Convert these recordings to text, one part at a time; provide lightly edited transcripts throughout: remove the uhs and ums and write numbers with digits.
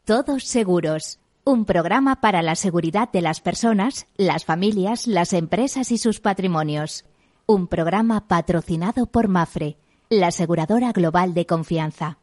Todos Seguros, un programa para la seguridad de las personas, las familias, las empresas y sus patrimonios. Un programa patrocinado por Mapfre, la aseguradora global de confianza.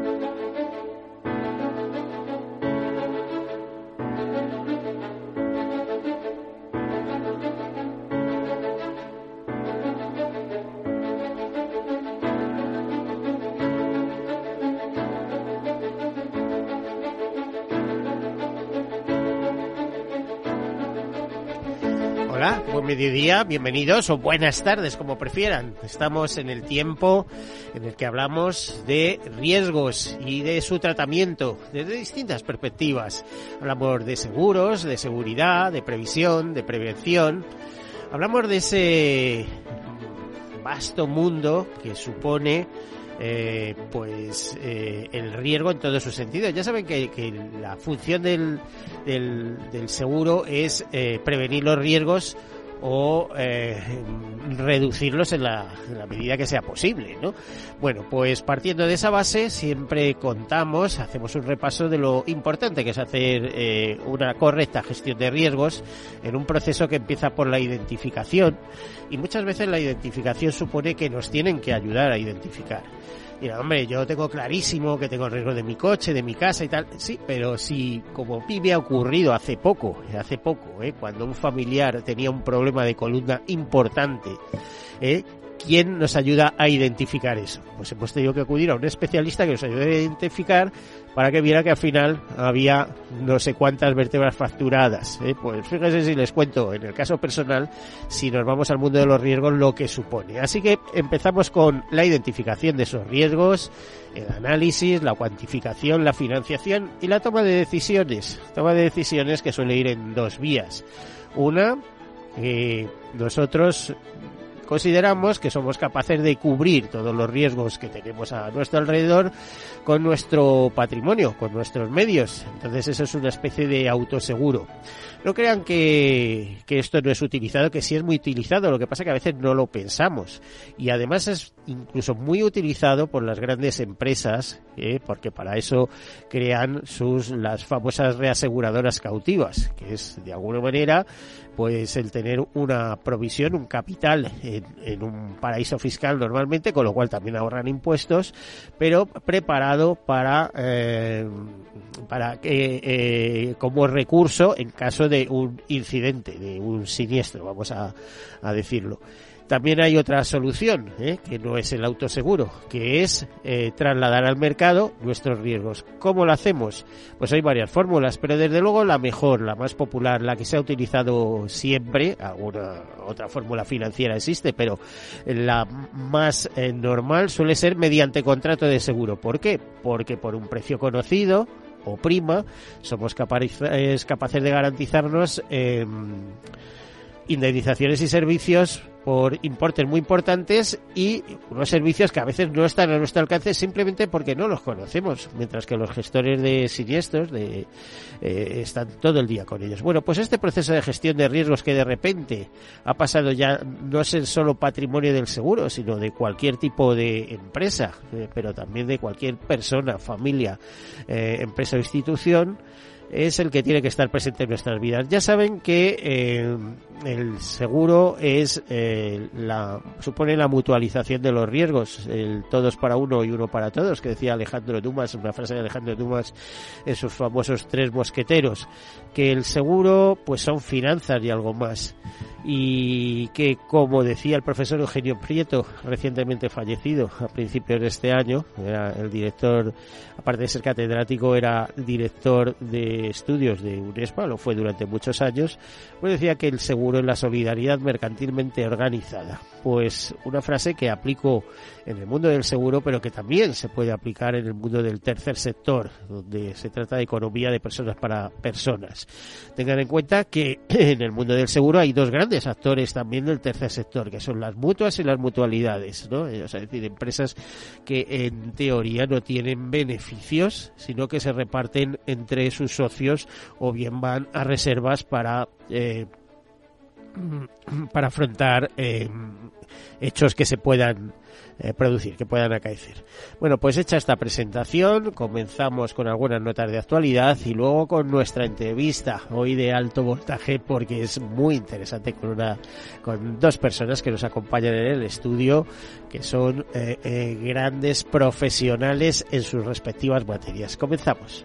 Hola, buen mediodía, bienvenidos o buenas tardes, como prefieran. Estamos en el tiempo en el que hablamos de riesgos y de su tratamiento desde distintas perspectivas. Hablamos de seguros, de seguridad, de previsión, de prevención. Hablamos de ese vasto mundo que supone el riesgo en todos sus sentidos. Ya saben que la función del seguro es prevenir los riesgos o reducirlos en la medida que sea posible, ¿no? Bueno, pues partiendo de esa base siempre hacemos un repaso de lo importante que es hacer una correcta gestión de riesgos en un proceso que empieza por la identificación, y muchas veces la identificación supone que nos tienen que ayudar a identificar. Mira, hombre, yo tengo clarísimo que tengo riesgo de mi coche, de mi casa y tal. Sí, pero si, como a mí me ha ocurrido hace poco, cuando un familiar tenía un problema de columna importante, ¿quién nos ayuda a identificar eso? Pues hemos tenido que acudir a un especialista que nos ayude a identificar para que viera que al final había no sé cuántas vértebras fracturadas. Pues fíjense si les cuento, en el caso personal, si nos vamos al mundo de los riesgos, lo que supone. Así que empezamos con la identificación de esos riesgos, el análisis, la cuantificación, la financiación y la toma de decisiones. Toma de decisiones que suele ir en dos vías. Una, nosotros consideramos que somos capaces de cubrir todos los riesgos que tenemos a nuestro alrededor con nuestro patrimonio, con nuestros medios. Entonces eso es una especie de autoseguro. No crean que esto no es utilizado, que sí es muy utilizado, lo que pasa es que a veces no lo pensamos. Y además es incluso muy utilizado por las grandes empresas, porque para eso crean las famosas reaseguradoras cautivas, que es de alguna manera pues el tener una provisión, un capital en un paraíso fiscal normalmente, con lo cual también ahorran impuestos, pero preparado para como recurso en caso de un incidente, de un siniestro, vamos a decirlo. También hay otra solución, que no es el autoseguro, que es trasladar al mercado nuestros riesgos. ¿Cómo lo hacemos? Pues hay varias fórmulas, pero desde luego la mejor, la más popular, la que se ha utilizado siempre, alguna otra fórmula financiera existe, pero la más normal suele ser mediante contrato de seguro. ¿Por qué? Porque por un precio conocido o prima somos capaces de garantizarnos indemnizaciones y servicios por importes muy importantes, y unos servicios que a veces no están a nuestro alcance simplemente porque no los conocemos, mientras que los gestores de siniestros están todo el día con ellos. Bueno, pues este proceso de gestión de riesgos que de repente ha pasado ya no es solo patrimonio del seguro, sino de cualquier tipo de empresa, pero también de cualquier persona, familia, empresa o institución, es el que tiene que estar presente en nuestras vidas. Ya saben que el seguro supone la mutualización de los riesgos, el todos para uno y uno para todos, que decía Alejandro Dumas, una frase de Alejandro Dumas en sus famosos 3 mosqueteros, que el seguro pues son finanzas y algo más, y que, como decía el profesor Eugenio Prieto, recientemente fallecido a principios de este año, era el director, aparte de ser catedrático, era director de estudios de UNESPA, lo fue durante muchos años, pues decía que el seguro es la solidaridad mercantilmente organizada. Pues una frase que aplico en el mundo del seguro, pero que también se puede aplicar en el mundo del tercer sector, donde se trata de economía de personas para personas. Tengan en cuenta que en el mundo del seguro hay dos grandes actores también del tercer sector, que son las mutuas y las mutualidades, ¿no? Es decir, empresas que en teoría no tienen beneficios, sino que se reparten entre sus socios o bien van a reservas para afrontar hechos que se puedan producir, que puedan acaecer. Bueno, pues hecha esta presentación, comenzamos con algunas notas de actualidad y luego con nuestra entrevista, hoy de alto voltaje, porque es muy interesante, con dos personas que nos acompañan en el estudio, que son grandes profesionales en sus respectivas materias. Comenzamos.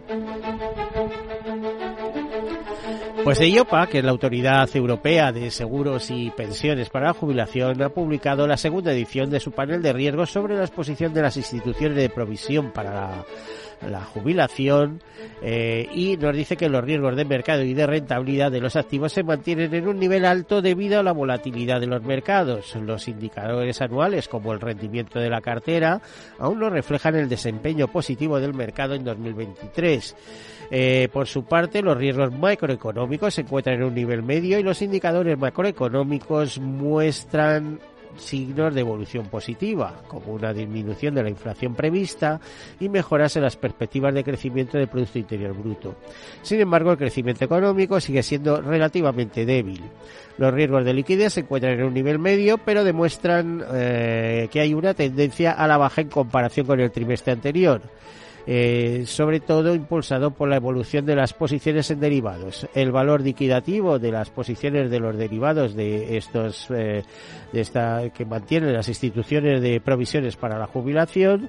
Pues EIOPA, que es la Autoridad Europea de Seguros y Pensiones para la Jubilación, ha publicado la segunda edición de su panel de riesgos sobre la exposición de las instituciones de provisión para la jubilación y nos dice que los riesgos de mercado y de rentabilidad de los activos se mantienen en un nivel alto debido a la volatilidad de los mercados. Los indicadores anuales, como el rendimiento de la cartera, aún no reflejan el desempeño positivo del mercado en 2023. Por su parte, los riesgos macroeconómicos se encuentran en un nivel medio y los indicadores macroeconómicos muestran signos de evolución positiva, como una disminución de la inflación prevista y mejoras en las perspectivas de crecimiento del Producto Interior Bruto. Sin embargo, el crecimiento económico sigue siendo relativamente débil. Los riesgos de liquidez se encuentran en un nivel medio, pero demuestran que hay una tendencia a la baja en comparación con el trimestre anterior. Sobre todo impulsado por la evolución de las posiciones en derivados. El valor liquidativo de las posiciones de los derivados de estos que mantienen las instituciones de provisiones para la jubilación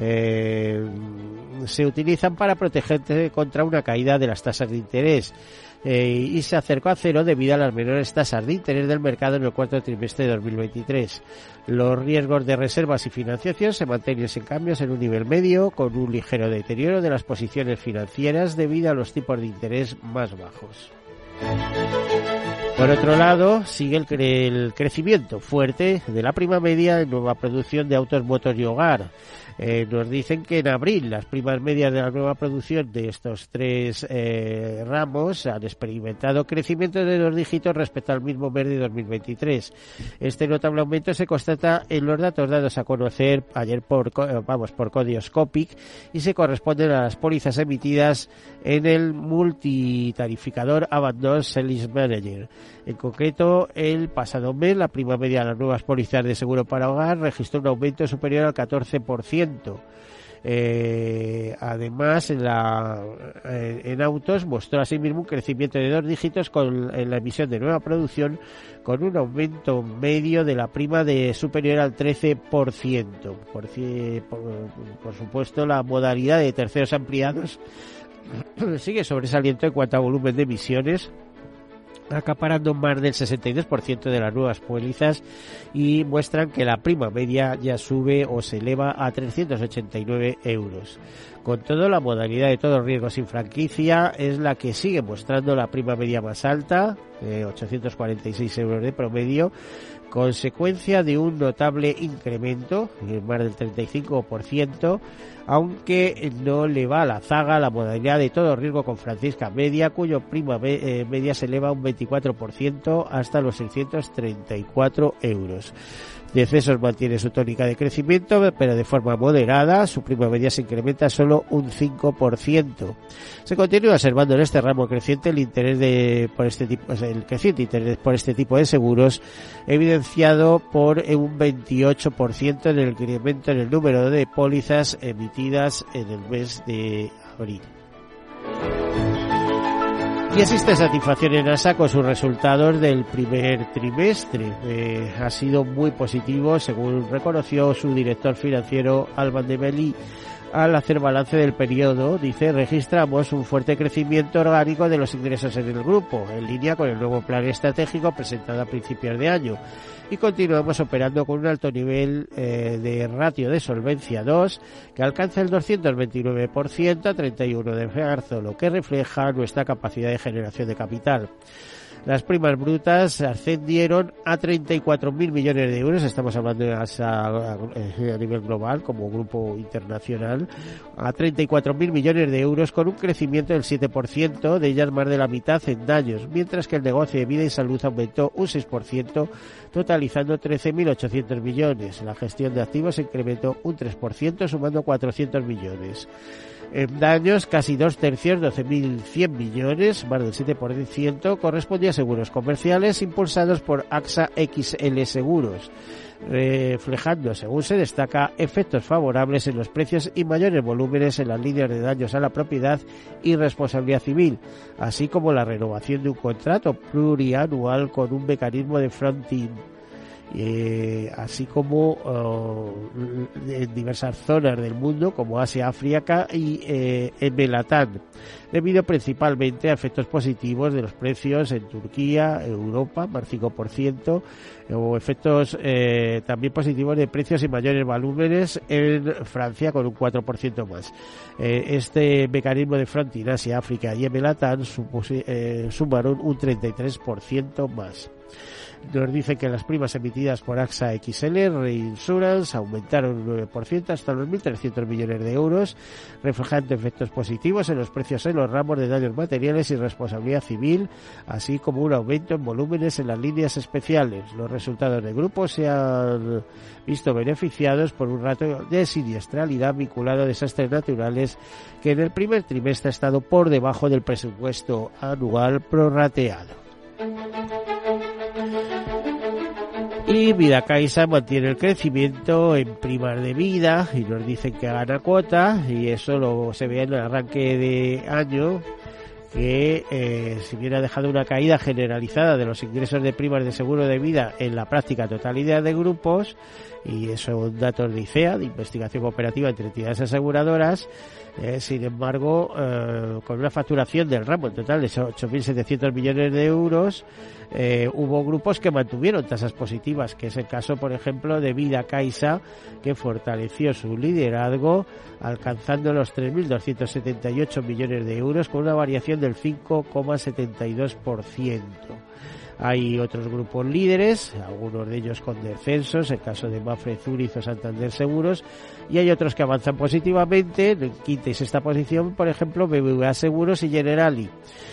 se utilizan para protegerse contra una caída de las tasas de interés. Y se acercó a cero debido a las menores tasas de interés del mercado en el cuarto trimestre de 2023. Los riesgos de reservas y financiación se mantienen sin cambios en un nivel medio, con un ligero deterioro de las posiciones financieras debido a los tipos de interés más bajos. Por otro lado, sigue el crecimiento fuerte de la prima media en nueva producción de autos, motos y hogar. Nos dicen que en abril las primas medias de la nueva producción de estos tres ramos han experimentado crecimiento de 2 dígitos respecto al mismo mes de 2023. Este notable aumento se constata en los datos dados a conocer ayer por Codioscopic y se corresponden a las pólizas emitidas en el multitarificador Abandon Sales Manager. En concreto, el pasado mes la prima media de las nuevas pólizas de seguro para hogar registró un aumento superior al 14%. Además, en autos mostró asimismo un crecimiento de 2 dígitos en la emisión de nueva producción, con un aumento medio de la prima de superior al 13%. Por supuesto, la modalidad de terceros ampliados sigue sobresaliendo en cuanto a volumen de emisiones, acaparando más del 62% de las nuevas pólizas y muestran que la prima media ya sube o se eleva a 389 euros. Con todo, la modalidad de todos riesgos sin franquicia es la que sigue mostrando la prima media más alta, 846 euros de promedio, consecuencia de un notable incremento, más del 35%, aunque no le va a la zaga la modalidad de todo riesgo con francisca media, cuyo prima media se eleva un 24% hasta los 634 euros. Decesos mantiene su tónica de crecimiento, pero de forma moderada. Su prima media se incrementa solo un 5%. Se continúa observando en este ramo creciente el creciente interés por este tipo de seguros, evidenciado por un 28% en el incremento en el número de pólizas emitidas en el mes de abril. Y existe satisfacción en ASA con sus resultados del primer trimestre. Ha sido muy positivo, según reconoció su director financiero, Alban de Belí. Al hacer balance del periodo, dice, registramos un fuerte crecimiento orgánico de los ingresos en el grupo, en línea con el nuevo plan estratégico presentado a principios de año. Y continuamos operando con un alto nivel de ratio de solvencia 2, que alcanza el 229% a 31 de marzo, lo que refleja nuestra capacidad de generación de capital. Las primas brutas ascendieron a 34.000 millones de euros, estamos hablando a nivel global como grupo internacional, a 34.000 millones de euros con un crecimiento del 7%, de ellas más de la mitad en daños, mientras que el negocio de vida y salud aumentó un 6%, totalizando 13.800 millones. La gestión de activos se incrementó un 3%, sumando 400 millones. En daños, casi 2/3, 12.100 millones, más del 7%, correspondía a seguros comerciales impulsados por AXA XL Seguros, reflejando, según se destaca, efectos favorables en los precios y mayores volúmenes en las líneas de daños a la propiedad y responsabilidad civil, así como la renovación de un contrato plurianual con un mecanismo de fronting, así como en diversas zonas del mundo como Asia, África y en Melatán, debido principalmente a efectos positivos de los precios en Turquía, Europa, más 5%, o efectos también positivos de precios y mayores volúmenes en Francia con un 4% más. Este mecanismo de fronting Asia, África y en Melatán sumaron un 33% más. Nos dicen que las primas emitidas por AXA XL Reinsurance aumentaron un 9% hasta los 1.300 millones de euros, reflejando efectos positivos en los precios en los ramos de daños materiales y responsabilidad civil, así como un aumento en volúmenes en las líneas especiales. Los resultados del grupo se han visto beneficiados por un ratio de siniestralidad vinculado a desastres naturales que en el primer trimestre ha estado por debajo del presupuesto anual prorrateado. Y Vidacaixa mantiene el crecimiento en primas de vida y nos dicen que gana cuota, y eso se ve en el arranque de año, que si bien ha dejado una caída generalizada de los ingresos de primas de seguro de vida en la práctica totalidad de grupos, y eso son datos de ICEA, de investigación cooperativa entre entidades aseguradoras, sin embargo, con una facturación del ramo en total de 8.700 millones de euros, hubo grupos que mantuvieron tasas positivas, que es el caso, por ejemplo, de Vidacaixa, que fortaleció su liderazgo alcanzando los 3.278 millones de euros con una variación del 5,72%. Hay otros grupos líderes, algunos de ellos con descensos, el caso de Mapfre, Zurich o Santander Seguros, y hay otros que avanzan positivamente, en quinta y sexta posición, por ejemplo, BBVA Seguros y Generali.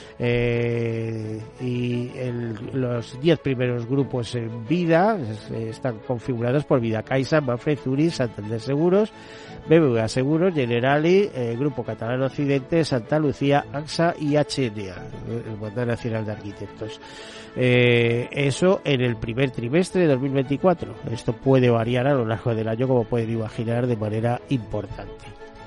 Los 10 primeros grupos en vida están configurados por Vidacaixa, Mapfre, Zurich, Santander Seguros, BBVA Seguros, Generali, Grupo Catalán Occidente, Santa Lucía, AXA y HNA, el Banco Nacional de Arquitectos. Eso en el primer trimestre de 2024. Esto puede variar a lo largo del año, como pueden imaginar, de manera importante.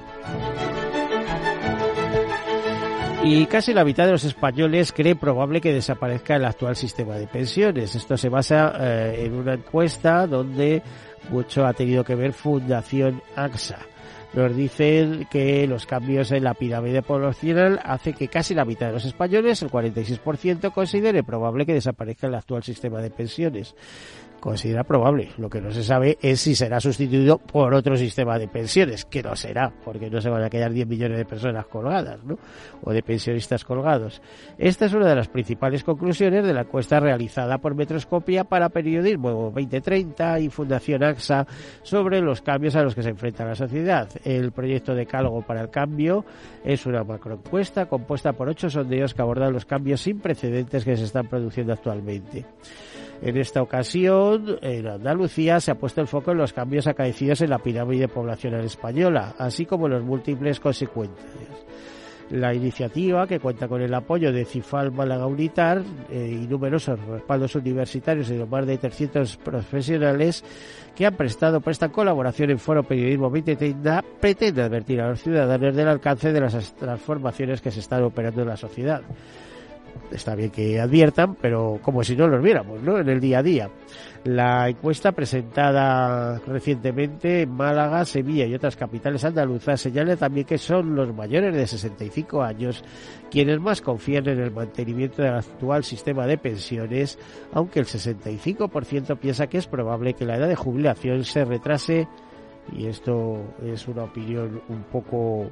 Y casi la mitad de los españoles cree probable que desaparezca el actual sistema de pensiones. Esto se basa en una encuesta donde mucho ha tenido que ver Fundación AXA. Nos dicen que los cambios en la pirámide poblacional hace que casi la mitad de los españoles, el 46%, considere probable que desaparezca el actual sistema de pensiones. Considera probable. Lo que no se sabe es si será sustituido por otro sistema de pensiones, que no será, porque no se van a quedar 10 millones de personas colgadas, ¿no? O de pensionistas colgados. Esta es una de las principales conclusiones de la encuesta realizada por Metroscopia para Periodismo 2030 y Fundación AXA sobre los cambios a los que se enfrenta la sociedad. El proyecto Decálogo para el Cambio es una macroencuesta compuesta por 8 sondeos que abordan los cambios sin precedentes que se están produciendo actualmente. En esta ocasión, en Andalucía, se ha puesto el foco en los cambios acaecidos en la pirámide poblacional española, así como en las múltiples consecuencias. La iniciativa, que cuenta con el apoyo de CIFAL Málaga Unitar y numerosos respaldos universitarios y de más de 300 profesionales que prestan colaboración en Foro Periodismo 2030, pretende advertir a los ciudadanos del alcance de las transformaciones que se están operando en la sociedad. Está bien que adviertan, pero como si no los viéramos, ¿no?, en el día a día. La encuesta presentada recientemente en Málaga, Sevilla y otras capitales andaluzas señala también que son los mayores de 65 años quienes más confían en el mantenimiento del actual sistema de pensiones, aunque el 65% piensa que es probable que la edad de jubilación se retrase, y esto es una opinión un poco,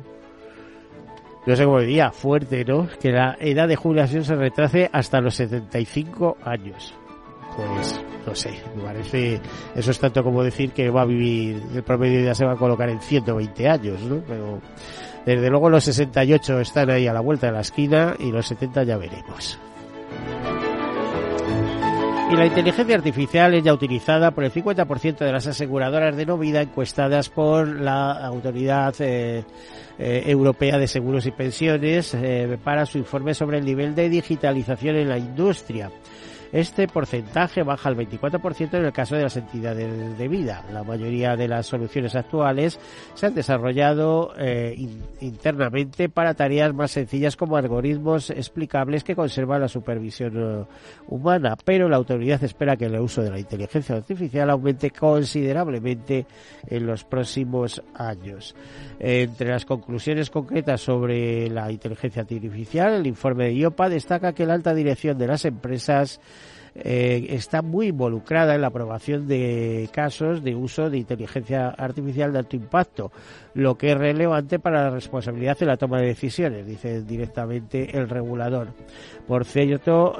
no sé cómo diría, fuerte, ¿no?, que la edad de jubilación se retrase hasta los 75 años. Pues, no sé, me parece, eso es tanto como decir que va a vivir, el promedio ya se va a colocar en 120 años, ¿no? Pero, desde luego los 68 están ahí a la vuelta de la esquina y los 70 ya veremos. Y la inteligencia artificial es ya utilizada por el 50% de las aseguradoras de no vida encuestadas por la Autoridad Europea de Seguros y Pensiones para su informe sobre el nivel de digitalización en la industria. Este porcentaje baja al 24% en el caso de las entidades de vida. La mayoría de las soluciones actuales se han desarrollado internamente para tareas más sencillas como algoritmos explicables que conservan la supervisión humana, pero la autoridad espera que el uso de la inteligencia artificial aumente considerablemente en los próximos años. Entre las conclusiones concretas sobre la inteligencia artificial, el informe de IOPA destaca que la alta dirección de las empresas está muy involucrada en la aprobación de casos de uso de inteligencia artificial de alto impacto, lo que es relevante para la responsabilidad en la toma de decisiones, dice directamente el regulador. Por cierto,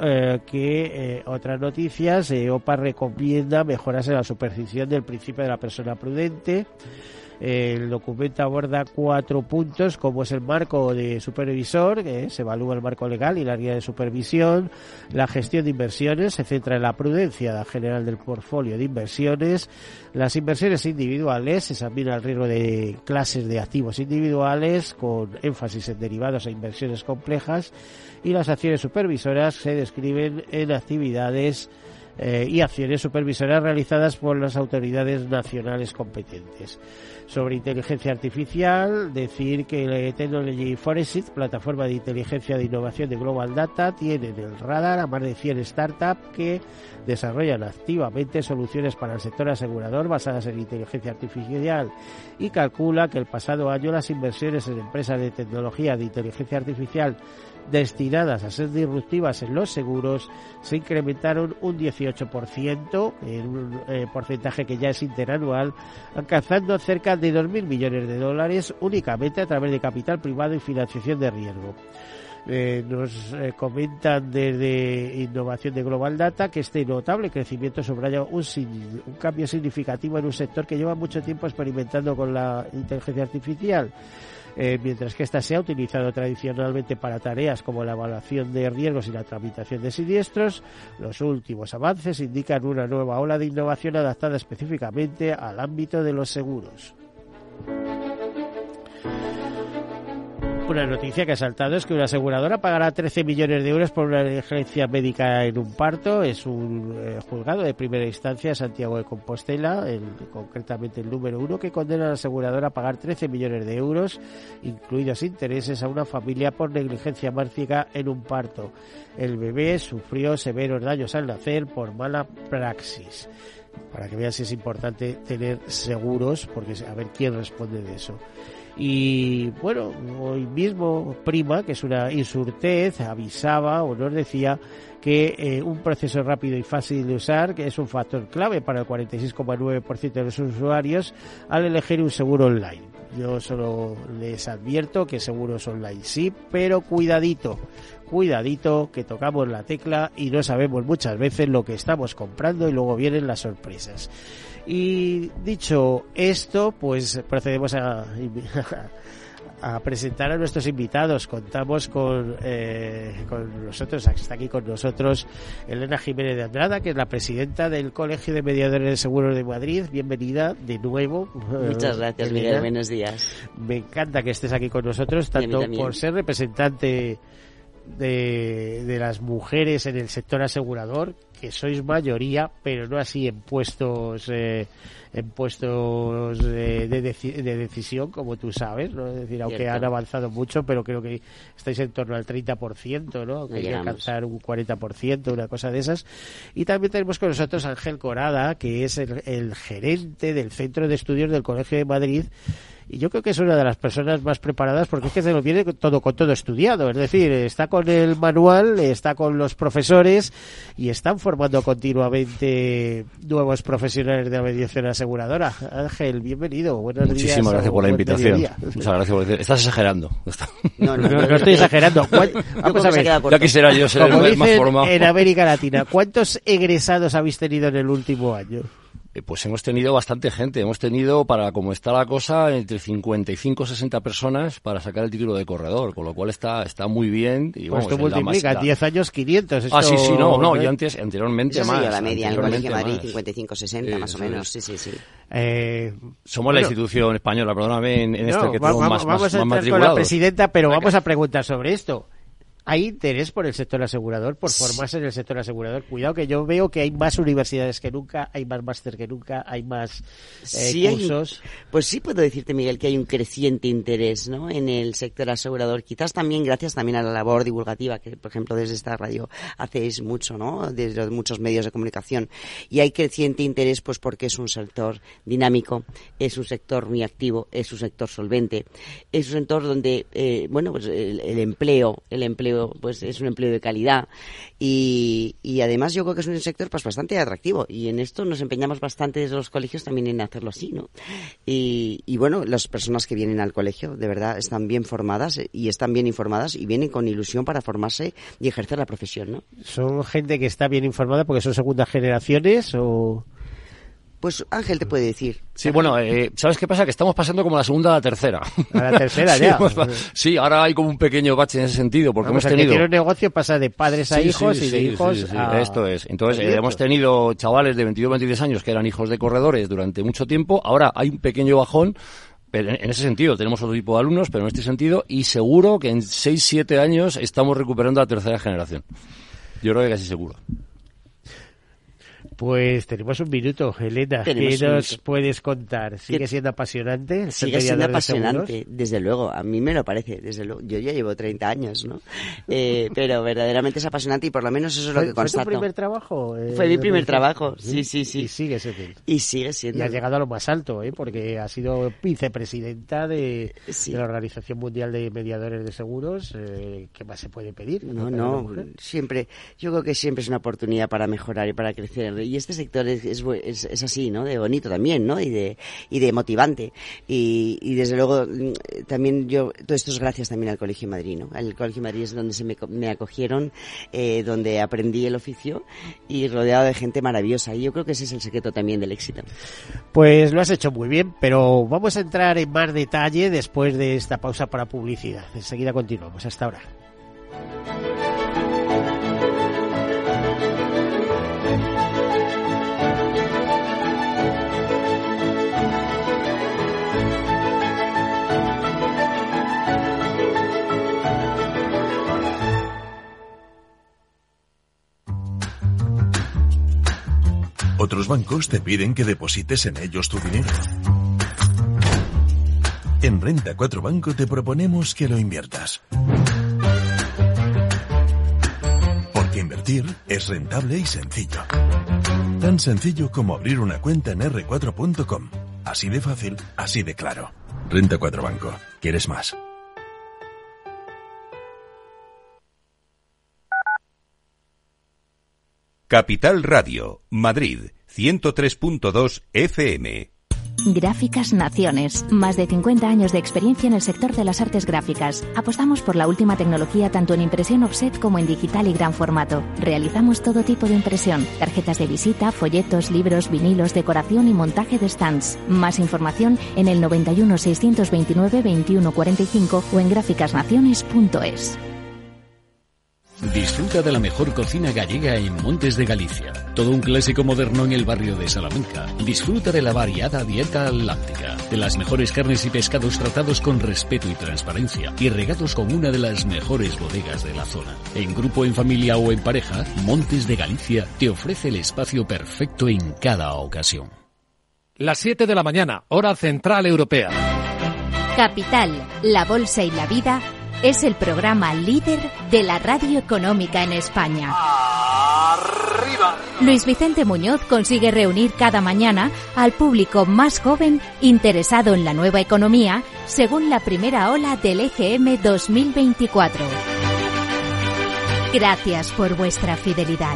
otras noticias, OPA recomienda mejoras en la supervisión del principio de la persona prudente. El documento aborda 4 puntos, como es el marco de supervisor, que se evalúa el marco legal y la guía de supervisión, la gestión de inversiones, se centra en la prudencia general del portfolio de inversiones, las inversiones individuales, se examina el riesgo de clases de activos individuales, con énfasis en derivados e inversiones complejas, y las acciones supervisoras se describen en actividades y acciones supervisoras realizadas por las autoridades nacionales competentes. Sobre inteligencia artificial, decir que Technology Forensics, plataforma de inteligencia de innovación de Global Data, tiene en el radar a más de 100 startups que desarrollan activamente soluciones para el sector asegurador basadas en inteligencia artificial, y calcula que el pasado año las inversiones en empresas de tecnología de inteligencia artificial destinadas a ser disruptivas en los seguros se incrementaron un 18%, en un porcentaje que ya es interanual, alcanzando cerca de 2.000 millones de dólares únicamente a través de capital privado y financiación de riesgo. Nos comentan desde Innovación de Global Data que este notable crecimiento subraya un cambio significativo en un sector que lleva mucho tiempo experimentando con la inteligencia artificial. Mientras que ésta se ha utilizado tradicionalmente para tareas como la evaluación de riesgos y la tramitación de siniestros, los últimos avances indican una nueva ola de innovación adaptada específicamente al ámbito de los seguros. Una noticia que ha saltado es que una aseguradora pagará 13 millones de euros por una negligencia médica en un parto. Es un juzgado de primera instancia, Santiago de Compostela, concretamente el número 1, que condena a la aseguradora a pagar 13 millones de euros, incluidos intereses, a una familia por negligencia médica en un parto. El bebé sufrió severos daños al nacer por mala praxis. Para que veas si es importante tener seguros, porque a ver quién responde de eso. Y bueno, hoy mismo Prima, que es una Insurtech, avisaba o nos decía que un proceso rápido y fácil de usar, que es un factor clave para el 46,9% de los usuarios al elegir un seguro online. Yo solo les advierto que seguros online sí, pero cuidadito, que tocamos la tecla y no sabemos muchas veces lo que estamos comprando y luego vienen las sorpresas. Y dicho esto, pues procedemos a presentar a nuestros invitados. Contamos con nosotros, está aquí con nosotros Elena Jiménez de Andrada, que es la presidenta del Colegio de Mediadores de Seguros de Madrid. Bienvenida de nuevo. Muchas gracias, Miguel. Buenos días. Me encanta que estés aquí con nosotros, tanto por ser representante de las mujeres en el sector asegurador, que sois mayoría, pero no así en puestos de decisión, como tú sabes, ¿no? Es decir, aunque han avanzado mucho, pero creo que estáis en torno al 30%, ¿no? Que hay que alcanzar un 40%, una cosa de esas. Y también tenemos con nosotros a Ángel Corada, que es el gerente del Centro de Estudios del Colegio de Madrid. Y yo creo que es una de las personas más preparadas, porque es que se lo viene con todo estudiado. Es decir, está con el manual, está con los profesores y están formando continuamente nuevos profesionales de la mediación aseguradora. Ángel, bienvenido. Buenos días. Muchísimas gracias por la invitación. Muchas gracias por decir. Estás exagerando. No estoy exagerando. Vamos a ver. Ya quisiera yo ser como más formado. En América Latina, ¿cuántos egresados habéis tenido en el último año? Pues hemos tenido bastante gente. Hemos tenido, para como está la cosa, entre 55 y 60 personas para sacar el título de corredor, con lo cual está muy bien. Y pues tú multiplicas 10 años 500. Esto... Sí, no, yo anteriormente eso más. La media en el Colegio de Madrid, 55-60 más o menos, sí. Somos la institución española, perdóname, en este que tenemos más matriculados. Vamos a entrar con la presidenta, pero vamos a preguntar sobre esto. ¿Hay interés por el sector asegurador, por formarse en el sector asegurador? Cuidado, que yo veo que hay más universidades que nunca, hay más máster que nunca, hay más cursos. Pues sí puedo decirte, Miguel, que hay un creciente interés, ¿no?, en el sector asegurador. Quizás también gracias también a la labor divulgativa que, por ejemplo, desde esta radio hacéis mucho, ¿no?, desde muchos medios de comunicación. Y hay creciente interés, pues porque es un sector dinámico, es un sector muy activo, es un sector solvente, es un sector donde, pues el empleo pues es un empleo de calidad y además yo creo que es un sector pues bastante atractivo, y en esto nos empeñamos bastante desde los colegios también en hacerlo así, ¿no? Y bueno, las personas que vienen al colegio de verdad están bien formadas y están bien informadas y vienen con ilusión para formarse y ejercer la profesión, ¿no? ¿Son gente que está bien informada porque son segundas generaciones o...? Pues Ángel te puede decir. Sí, bueno, ¿sabes qué pasa? Que estamos pasando como la segunda a la tercera. A la tercera ya. Sí, ahora hay como un pequeño bache en ese sentido, porque hemos tenido... que tiene un negocio pasa de padres a hijos y de hijos a... Esto es. Entonces, hemos tenido chavales de 22, 23 años que eran hijos de corredores durante mucho tiempo. Ahora hay un pequeño bajón. En ese sentido, tenemos otro tipo de alumnos, pero en este sentido, y seguro que en 6, 7 años estamos recuperando la tercera generación. Yo creo que casi seguro. Pues tenemos un minuto, Elena. ¿Qué nos puedes contar? ¿Sigue siendo apasionante? Sigue siendo apasionante, desde luego. A mí me lo parece, desde luego. Yo ya llevo 30 años, ¿no? Pero verdaderamente es apasionante y por lo menos eso es lo que constato. ¿Fue tu primer trabajo? Fue mi primer trabajo, sí. Y sigue siendo. Y sigue siendo. Y has llegado a lo más alto, porque has sido vicepresidenta de la Organización Mundial de Mediadores de Seguros. ¿Qué más se puede pedir? No, siempre. Yo creo que siempre es una oportunidad para mejorar y para crecer. Y este sector es así, ¿no? De bonito también, ¿no? Y de motivante. Y desde luego también todo esto es gracias también al Colegio de Madrid, ¿no? El Colegio de Madrid es donde me acogieron, donde aprendí el oficio y rodeado de gente maravillosa. Y yo creo que ese es el secreto también del éxito. Pues lo has hecho muy bien, pero vamos a entrar en más detalle después de esta pausa para publicidad. Enseguida continuamos. Hasta ahora. Otros bancos te piden que deposites en ellos tu dinero. En Renta 4 Banco te proponemos que lo inviertas. Porque invertir es rentable y sencillo. Tan sencillo como abrir una cuenta en r4.com. Así de fácil, así de claro. Renta 4 Banco. ¿Quieres más? Capital Radio, Madrid, 103.2 FM. Gráficas Naciones. Más de 50 años de experiencia en el sector de las artes gráficas. Apostamos por la última tecnología tanto en impresión offset como en digital y gran formato. Realizamos todo tipo de impresión. Tarjetas de visita, folletos, libros, vinilos, decoración y montaje de stands. Más información en el 91 629 21 45 o en gráficasnaciones.es. Disfruta de la mejor cocina gallega en Montes de Galicia. Todo un clásico moderno en el barrio de Salamanca. Disfruta de la variada dieta atlántica, de las mejores carnes y pescados tratados con respeto y transparencia y regados con una de las mejores bodegas de la zona. En grupo, en familia o en pareja, Montes de Galicia te ofrece el espacio perfecto en cada ocasión. Las 7 de la mañana, hora central europea. Capital, la bolsa y la vida es el programa líder de la radio económica en España. ¡Arriba! Luis Vicente Muñoz consigue reunir cada mañana al público más joven interesado en la nueva economía según la primera ola del EGM 2024. Gracias por vuestra fidelidad.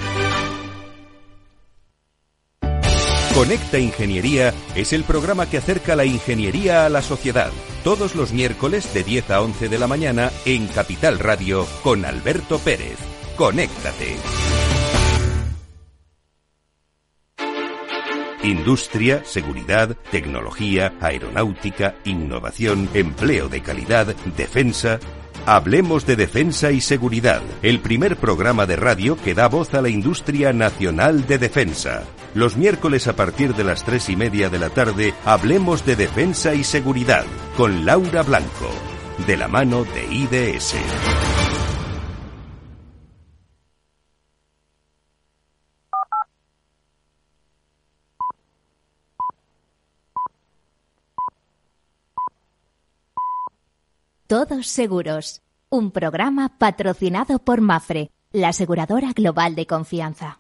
Conecta Ingeniería es el programa que acerca la ingeniería a la sociedad. Todos los miércoles de 10 a 11 de la mañana en Capital Radio con Alberto Pérez. Conéctate. Industria, seguridad, tecnología, aeronáutica, innovación, empleo de calidad, defensa. Hablemos de defensa y seguridad, el primer programa de radio que da voz a la industria nacional de defensa. Los miércoles a partir de las 3:30 de la tarde, hablemos de defensa y seguridad, con Laura Blanco, de la mano de IDS. Todos Seguros, un programa patrocinado por Mapfre, la aseguradora global de confianza.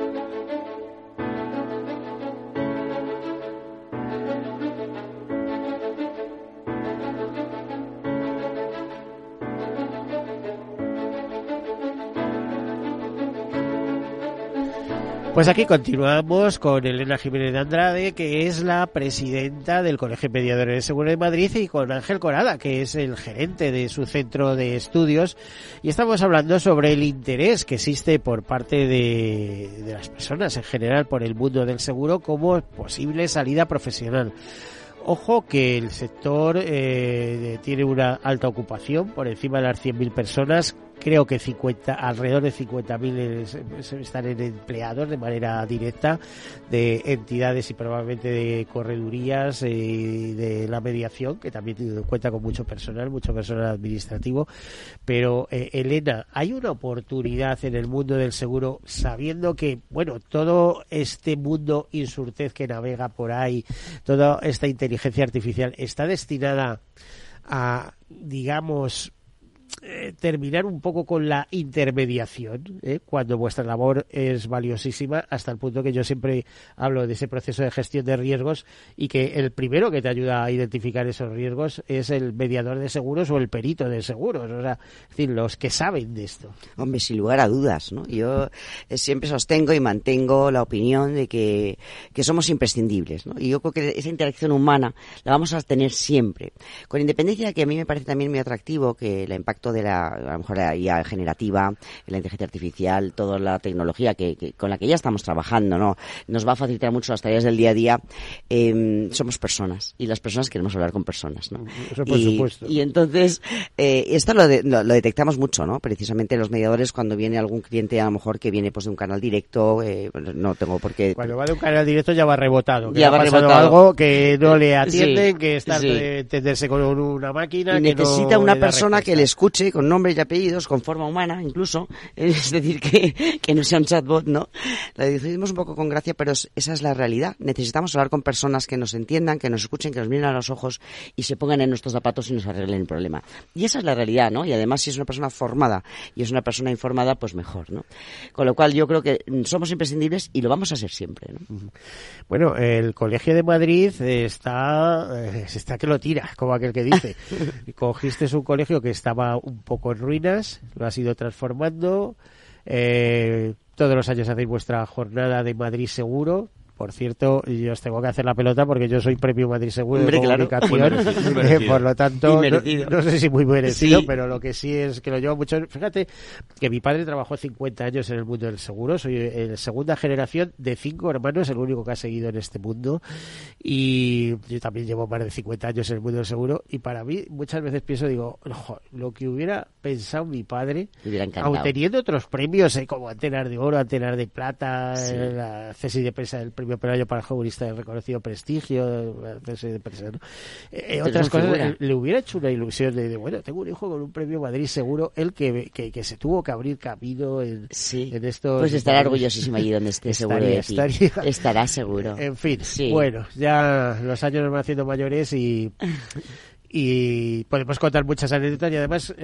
Pues aquí continuamos con Elena Jiménez de Andrade, que es la presidenta del Colegio de Mediadores de Seguros de Madrid, y con Ángel Corada, que es el gerente de su centro de estudios, y estamos hablando sobre el interés que existe por parte de las personas en general por el mundo del seguro como posible salida profesional. Ojo que el sector tiene una alta ocupación, por encima de las 100.000 personas. Creo que alrededor de 50.000 están empleados de manera directa, de entidades y probablemente de corredurías y de la mediación, que también cuenta con mucho personal administrativo. Pero, Elena, ¿hay una oportunidad en el mundo del seguro, sabiendo que, bueno, todo este mundo insurtez que navega por ahí, toda esta inteligencia artificial está destinada a, digamos, terminar un poco con la intermediación, cuando vuestra labor es valiosísima, hasta el punto que yo siempre hablo de ese proceso de gestión de riesgos, y que el primero que te ayuda a identificar esos riesgos es el mediador de seguros o el perito de seguros, o sea, es decir, los que saben de esto. Hombre, sin lugar a dudas, ¿no? Yo siempre sostengo y mantengo la opinión de que somos imprescindibles, ¿no? Y yo creo que esa interacción humana la vamos a tener siempre, con independencia de que a mí me parece también muy atractivo que el impacto de a lo mejor la IA generativa, la inteligencia artificial, toda la tecnología con la que ya estamos trabajando, ¿no? Nos va a facilitar mucho las tareas del día a día. Somos personas, y las personas queremos hablar con personas, ¿no? Eso por supuesto. Y entonces, esto lo detectamos mucho, ¿no? Precisamente los mediadores, cuando viene algún cliente, a lo mejor que viene pues de un canal directo, no tengo por qué... Cuando va de un canal directo ya va rebotado. Ya va rebotado. Algo que no le atienden, Sí, que está sí. entenderse con una máquina. Y que necesita no una le da persona respuesta. que le escuche con nombres y apellidos, con forma humana incluso, es decir, que no sea un chatbot, ¿no? Lo decimos un poco con gracia, pero esa es la realidad. Necesitamos hablar con personas que nos entiendan, que nos escuchen, que nos miren a los ojos y se pongan en nuestros zapatos y nos arreglen el problema. Y esa es la realidad, ¿no? Y además, si es una persona formada y es una persona informada, pues mejor, ¿no? Con lo cual yo creo que somos imprescindibles y lo vamos a ser siempre, ¿no? Bueno, el Colegio de Madrid está que lo tira, como aquel que dice. Cogiste un colegio que estaba un poco en ruinas, lo has ido transformando. Todos los años hacéis vuestra jornada de Madrid Seguro. Por cierto, yo os tengo que hacer la pelota porque yo soy premio Madrid Seguro. Hombre, de claro. comunicación. Muy merecido. Por lo tanto, no sé si muy merecido, Sí. pero lo que sí es que lo llevo mucho. Fíjate que mi padre trabajó 50 años en el mundo del seguro. Soy segunda generación de 5 hermanos, el único que ha seguido en este mundo. Y yo también llevo más de 50 años en el mundo del seguro. Y para mí, muchas veces pienso, digo, ojo, lo que hubiera pensado mi padre, Me hubiera encantado. aun teniendo otros premios, como Antenas de Oro, Antenas de Plata, Sí. la CSI de prensa del premio Pelayo para jurista de reconocido prestigio, la CSI de prensa, ¿no? Otras no cosas, figura. le hubiera hecho una ilusión de, bueno, tengo un hijo con un premio Madrid Seguro, él que se tuvo que abrir camino en estos... Pues estará orgullosísimo allí donde esté, seguro de ti. Estará seguro. En fin, Sí. bueno, ya los años nos van haciendo mayores y podemos contar muchas anécdotas y además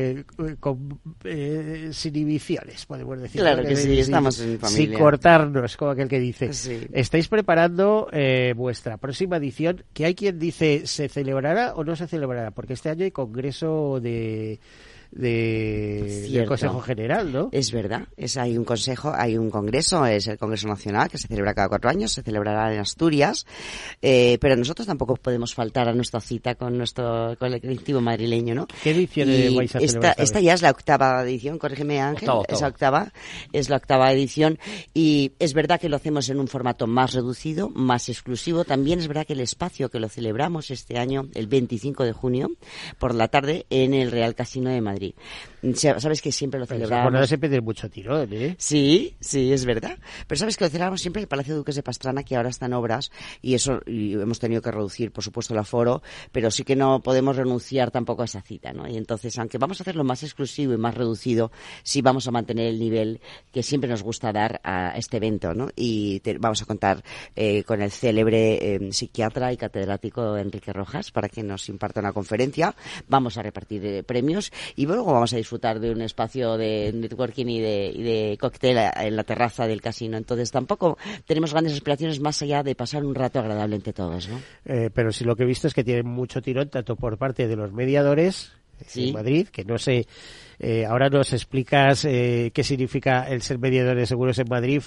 sin inhibiciones, podemos decir. Claro ¿no? que sí, estamos en familia. Sin cortarnos, como aquel que dice. Sí. Estáis preparando vuestra próxima edición, que hay quien dice, ¿se celebrará o no se celebrará? Porque este año hay congreso de del Consejo General, ¿no? Es verdad, hay un consejo, hay un congreso, es el Congreso Nacional, que se celebra cada 4 años, se celebrará en Asturias, pero nosotros tampoco podemos faltar a nuestra cita con el colectivo madrileño, ¿no? ¿Qué edición vais a celebrar? Esta ya es la 8ª edición, corrígeme Ángel, es la 8ª edición, y es verdad que lo hacemos en un formato más reducido, más exclusivo. También es verdad que el espacio que lo celebramos este año, el 25 de junio, por la tarde, en el Real Casino de Madrid. Sabes que siempre lo celebramos. Bueno, se pide mucho tirón, ¿eh? Sí, es verdad. Pero sabes que lo celebramos siempre en el Palacio de Duques de Pastrana, que ahora está en obras, y hemos tenido que reducir, por supuesto, el aforo, pero sí que no podemos renunciar tampoco a esa cita, ¿no? Y entonces, aunque vamos a hacerlo más exclusivo y más reducido, sí vamos a mantener el nivel que siempre nos gusta dar a este evento, ¿no? Y vamos a contar con el célebre psiquiatra y catedrático Enrique Rojas para que nos imparta una conferencia. Vamos a repartir premios y luego vamos a disfrutar de un espacio de networking y de cóctel en la terraza del casino. Entonces tampoco tenemos grandes aspiraciones más allá de pasar un rato agradable entre todos, ¿no? Pero sí, lo que he visto es que tienen mucho tirón tanto por parte de los mediadores en Madrid, que no sé, ahora nos explicas qué significa el ser mediador de seguros en Madrid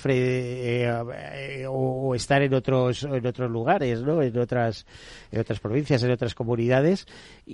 o estar en otros lugares, ¿no? En otras provincias, en otras comunidades,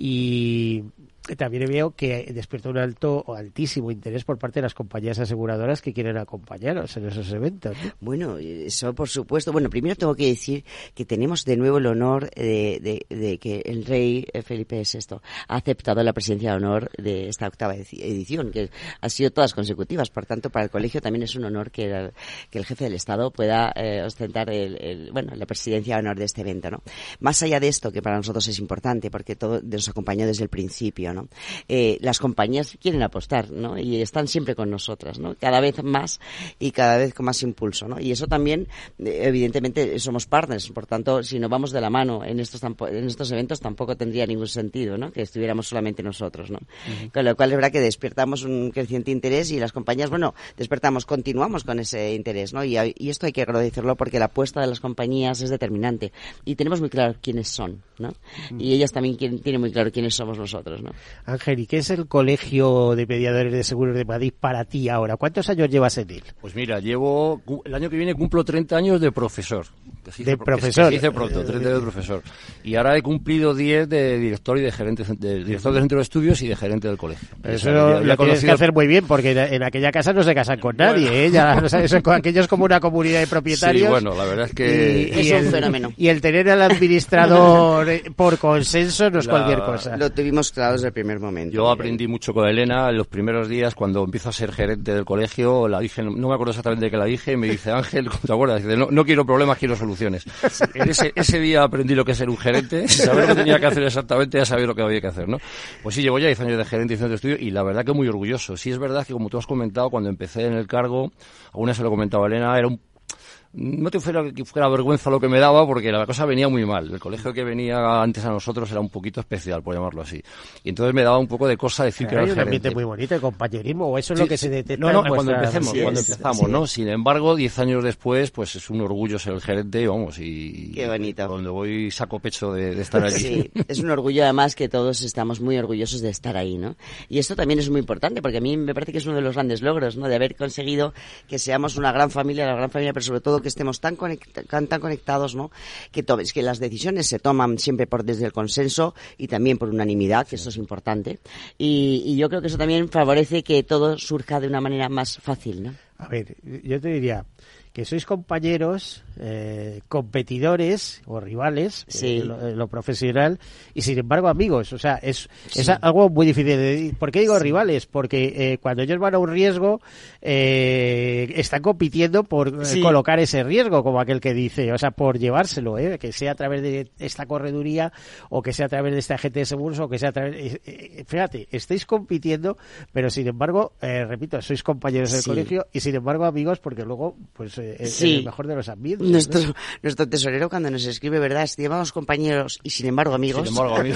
y también veo que despierta un altísimo interés por parte de las compañías aseguradoras que quieren acompañaros en esos eventos, ¿no? Bueno, eso por supuesto. Bueno, primero tengo que decir que tenemos de nuevo el honor de que el rey Felipe VI ha aceptado la presidencia de honor de esta 8ª edición, que ha sido todas consecutivas. Por tanto, para el colegio también es un honor que el jefe del Estado pueda ostentar la presidencia de honor de este evento, ¿no? Más allá de esto, que para nosotros es importante, porque todo nos acompañó desde el principio, ¿no? Las compañías quieren apostar, ¿no? Y están siempre con nosotras, ¿no? Cada vez más y cada vez con más impulso, ¿no? Y eso también, evidentemente, somos partners. Por tanto, si no vamos de la mano en estos eventos, tampoco tendría ningún sentido, ¿no? Que estuviéramos solamente nosotros, ¿no? Uh-huh. Con lo cual es verdad que despertamos un creciente interés y las compañías, continuamos con ese interés, ¿no? Y esto hay que agradecerlo porque la apuesta de las compañías es determinante y tenemos muy claro quiénes son, ¿no? Uh-huh. Y ellas también tienen muy claro quiénes somos nosotros, ¿no? Ángel, ¿y qué es el Colegio de Mediadores de Seguros de Madrid para ti ahora? ¿Cuántos años llevas en él? Pues mira, el año que viene cumplo 30 años de profesor. Profesor. Se dice pronto, 30 años de profesor. Y ahora he cumplido 10 de director y de gerente, de director del centro de estudios y de gerente del colegio. Eso lo tienes que hacer muy bien, porque en aquella casa no se casan con nadie, ¿eh? Ya, aquello es como una comunidad de propietarios. Sí, bueno, la verdad es que es un fenómeno. Y el tener al administrador por consenso no es cualquier cosa. Lo tuvimos claro desde el primer momento. Yo aprendí mucho con Elena en los primeros días cuando empiezo a ser gerente del colegio. La dije, no me acuerdo exactamente qué la dije, y me dice, Ángel, ¿te acuerdas? Dice, no quiero problemas, quiero soluciones. Ese día aprendí lo que es ser un gerente, saber lo que tenía que hacer exactamente, ya sabía lo que había que hacer, ¿no? Pues sí, llevo ya 10 años de gerente y centro de estudio y la verdad que muy orgulloso. Sí es verdad que, como tú has comentado, cuando empecé en el cargo, alguna se lo comentaba a Elena, no te fuera vergüenza lo que me daba, porque la cosa venía muy mal. El colegio que venía antes a nosotros era un poquito especial, por llamarlo así. Y entonces me daba un poco de cosa decir que era el gerente. Hay un ambiente muy bonito de compañerismo, o eso es lo que se detecta. No, cuando empezamos, ¿no? Sin embargo, 10 años después, pues es un orgullo ser el gerente, y qué bonito. Cuando voy saco pecho de estar allí. Sí, es un orgullo además que todos estamos muy orgullosos de estar ahí, ¿no? Y esto también es muy importante, porque a mí me parece que es uno de los grandes logros, ¿no? De haber conseguido que seamos una gran familia, pero sobre todo que estemos tan conectados, ¿no? Que las decisiones se toman siempre desde el consenso y también por unanimidad, que eso es importante. Y yo creo que eso también favorece que todo surja de una manera más fácil, ¿no? A ver, yo te diría que sois compañeros, competidores o rivales, sí, en lo profesional, y sin embargo amigos. O sea, es algo muy difícil de decir. ¿Por qué digo rivales? Porque cuando ellos van a un riesgo, están compitiendo por colocar ese riesgo, como aquel que dice, o sea, por llevárselo, que sea a través de esta correduría, o que sea a través de este agente de seguros, o que sea a través... fíjate, estáis compitiendo, pero sin embargo, repito, sois compañeros del colegio, y sin embargo amigos, porque luego, pues el mejor de los ambientes. Nuestro tesorero cuando nos escribe, ¿verdad? Estimamos compañeros y sin embargo amigos.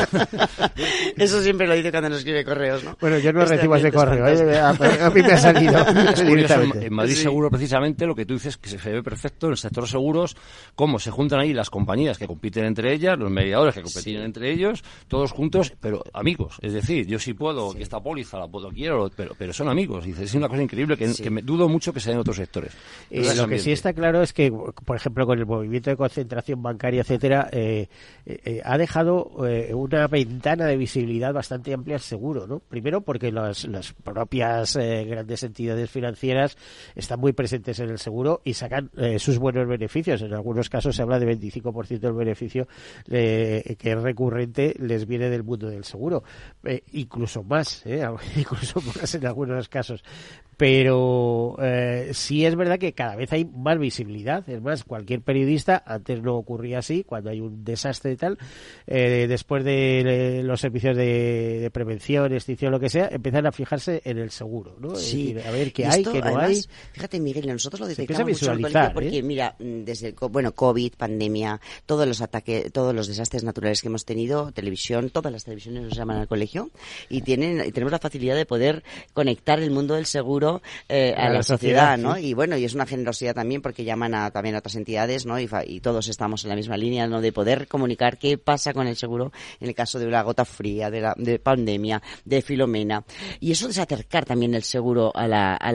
Eso siempre lo dice cuando nos escribe correos, ¿no? Bueno, yo no recibo ese correo, a mí me ha salido. En Madrid Seguro, precisamente, lo que tú dices que se ve perfecto en el sector seguros, cómo se juntan ahí las compañías que compiten entre ellas, los mediadores que compiten entre ellos, todos juntos, pero amigos. Es decir, yo sí puedo, que esta póliza la puedo, quiero, pero son amigos. Dices, es una cosa increíble que me dudo mucho que sea en otros sectores. Lo que sí está claro es que, por ejemplo, con el movimiento de concentración bancaria, etcétera, ha dejado una ventana de visibilidad bastante amplia al seguro, ¿no? Primero porque las propias grandes entidades financieras están muy presentes en el seguro y sacan sus buenos beneficios. En algunos casos se habla de 25% del beneficio que es recurrente les viene del mundo del seguro, incluso más en algunos casos. Pero sí es verdad que cada vez hay más visibilidad. Es más, cualquier periodista, antes no ocurría así, cuando hay un desastre y tal, después de los servicios de prevención, extinción, lo que sea, empiezan a fijarse en el seguro, ¿no? Sí. Es decir, a ver qué hay, qué no hay. Fíjate, Miguel, nosotros lo detectamos mucho en el colegio porque, mira, desde el COVID, pandemia, todos los ataques, todos los desastres naturales que hemos tenido, televisión, todas las televisiones nos llaman al colegio y tenemos la facilidad de poder conectar el mundo del seguro a la sociedad, ¿no? Sí. Y bueno, y es una generosidad también porque llaman también a otras entidades, ¿no? Y todos estamos en la misma línea, ¿no? De poder comunicar qué pasa con el seguro en el caso de una gota fría, de pandemia, de Filomena. Y eso es acercar también el seguro a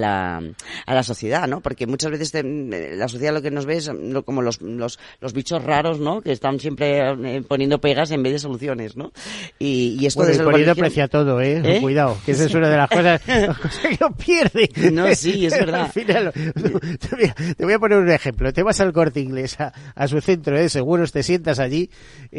la sociedad, ¿no? Porque muchas veces la sociedad lo que nos ve es como los bichos raros, ¿no? Que están siempre poniendo pegas en vez de soluciones, ¿no? Y esto bueno, desde el poniendo precio a todo, cuidado, que esa es una de las cosas que no pierde. No, sí, es verdad. Al final, te voy a poner un ejemplo. Te vas al Corte Inglés, a su centro de seguros, te sientas allí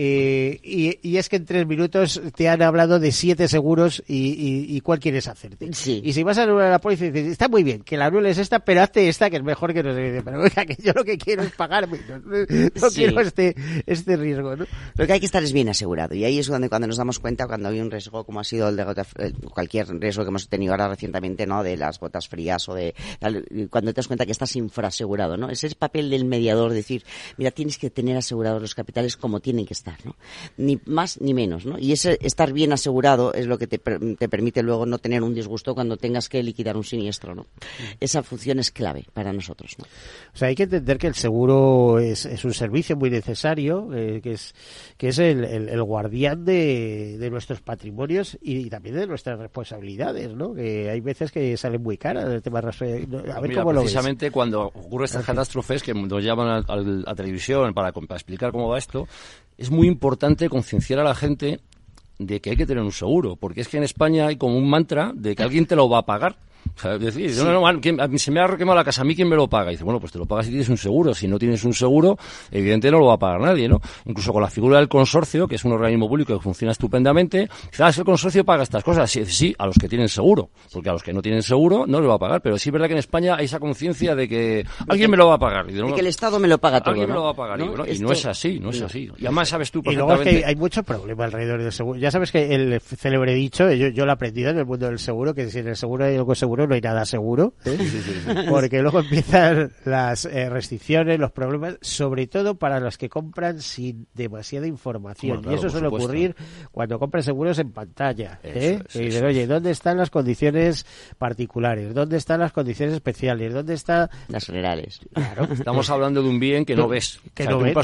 y es que en 3 minutos te han hablado de 7 seguros y cuál quieres hacerte. Sí. Y si vas a la póliza y dices, está muy bien, que la anual es esta, pero hazte esta, que es mejor que no sé. Pero oiga, que yo lo que quiero es pagar menos. No quiero este riesgo, ¿no? Lo que hay que estar es bien asegurado. Y ahí es cuando nos damos cuenta, cuando hay un riesgo como ha sido el de cualquier riesgo que hemos tenido ahora recientemente, ¿no? De las gotas frías o cuando te das cuenta que estás infraasegurado, ¿no? Ese es el papel del mediador, decir, mira, tienes que tener asegurados los capitales como tienen que estar, ¿no? Ni más ni menos, ¿no? Y ese estar bien asegurado es lo que te permite luego no tener un disgusto cuando tengas que liquidar un siniestro, ¿no? Esa función es clave para nosotros, ¿no? O sea, hay que entender que el seguro es un servicio muy necesario, que es el guardián de nuestros patrimonios y también de nuestras responsabilidades, ¿no? Que hay veces que salen muy caras el tema. A ver, mira, cómo lo ves. Precisamente cuando ocurre estas catástrofes que nos llaman a televisión para explicar cómo va esto, es muy importante concienciar a la gente de que hay que tener un seguro, porque es que en España hay como un mantra de que alguien te lo va a pagar. O sea, decir, sí. Se me ha quemado la casa, ¿a mí quién me lo paga? Y dice, bueno, pues te lo pagas si tienes un seguro. Si no tienes un seguro, evidentemente no lo va a pagar nadie, ¿no? Incluso con la figura del consorcio, que es un organismo público que funciona estupendamente, quizás el consorcio paga estas cosas. Sí, a los que tienen seguro, porque a los que no tienen seguro no les va a pagar. Pero sí es verdad que en España hay esa conciencia de que alguien me lo va a pagar. Y que el Estado me lo paga todo, alguien ¿no? me lo va a pagar. ¿No? Y no es así, no es así. Y además sabes tú perfectamente. Y luego es que hay mucho problema alrededor del seguro. Ya sabes que el célebre dicho, yo lo he aprendido en el mundo del seguro, que si en el seguro hay algo seguro no hay nada seguro. Sí. Porque luego empiezan las restricciones, los problemas, sobre todo para los que compran sin demasiada información. Bueno, claro, y eso suele ocurrir cuando compran seguros en pantalla. Y dicen, oye, ¿dónde están las condiciones particulares? ¿Dónde están las condiciones especiales? ¿Dónde están las generales? Claro. Estamos hablando de un bien que no ves. Que no ves.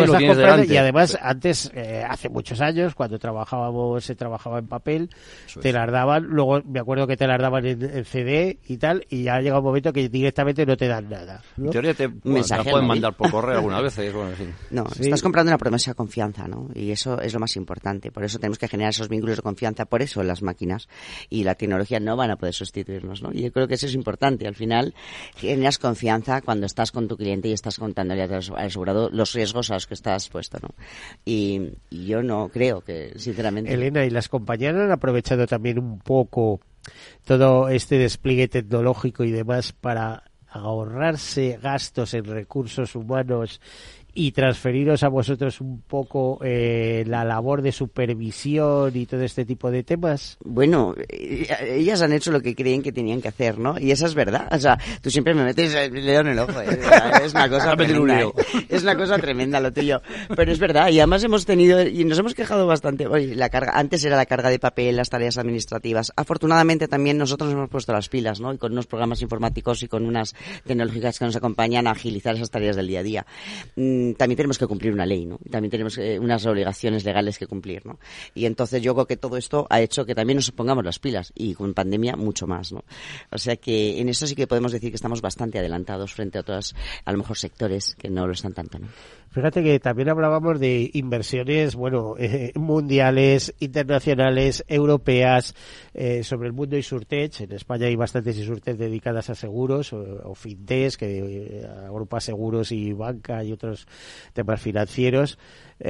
Y además, antes, hace muchos años, cuando se trabajaba en papel, te las daban, luego me acuerdo que te las daban en CD y tal, y ya llega un momento que directamente no te dan nada, ¿no? En teoría te pueden mandar por correo alguna vez. Bueno, sí. No, estás comprando una promesa de confianza, ¿no? Y eso es lo más importante. Por eso tenemos que generar esos vínculos de confianza. Por eso las máquinas y la tecnología no van a poder sustituirnos, ¿no? Y yo creo que eso es importante. Al final generas confianza cuando estás con tu cliente y estás contándole al asegurado los riesgos a los que estás expuesto, ¿no? Y yo no creo que, sinceramente... Elena, ¿y las compañías han aprovechado también un poco todo este despliegue tecnológico y demás para ahorrarse gastos en recursos humanos y transferiros a vosotros un poco la labor de supervisión y todo este tipo de temas? Bueno, ellas han hecho lo que creen que tenían que hacer, ¿no? Y esa es verdad. O sea, tú siempre me metes el dedo en el ojo. Es una cosa tremenda. Es una cosa tremenda lo tuyo. Pero es verdad. Y además hemos tenido, y nos hemos quejado bastante. Oye, antes era la carga de papel, las tareas administrativas. Afortunadamente también nosotros nos hemos puesto las pilas, ¿no? Y con unos programas informáticos y con unas tecnológicas que nos acompañan a agilizar esas tareas del día a día. También tenemos que cumplir una ley, ¿no? Y también tenemos unas obligaciones legales que cumplir, ¿no? Y entonces yo creo que todo esto ha hecho que también nos pongamos las pilas y con pandemia mucho más, ¿no? O sea que en eso sí que podemos decir que estamos bastante adelantados frente a otros, a lo mejor, sectores que no lo están tanto, ¿no? Fíjate que también hablábamos de inversiones, bueno, mundiales, internacionales, europeas, sobre el mundo Insurtech. En España hay bastantes Insurtech dedicadas a seguros o fintechs, que agrupa seguros y banca y otros temas financieros.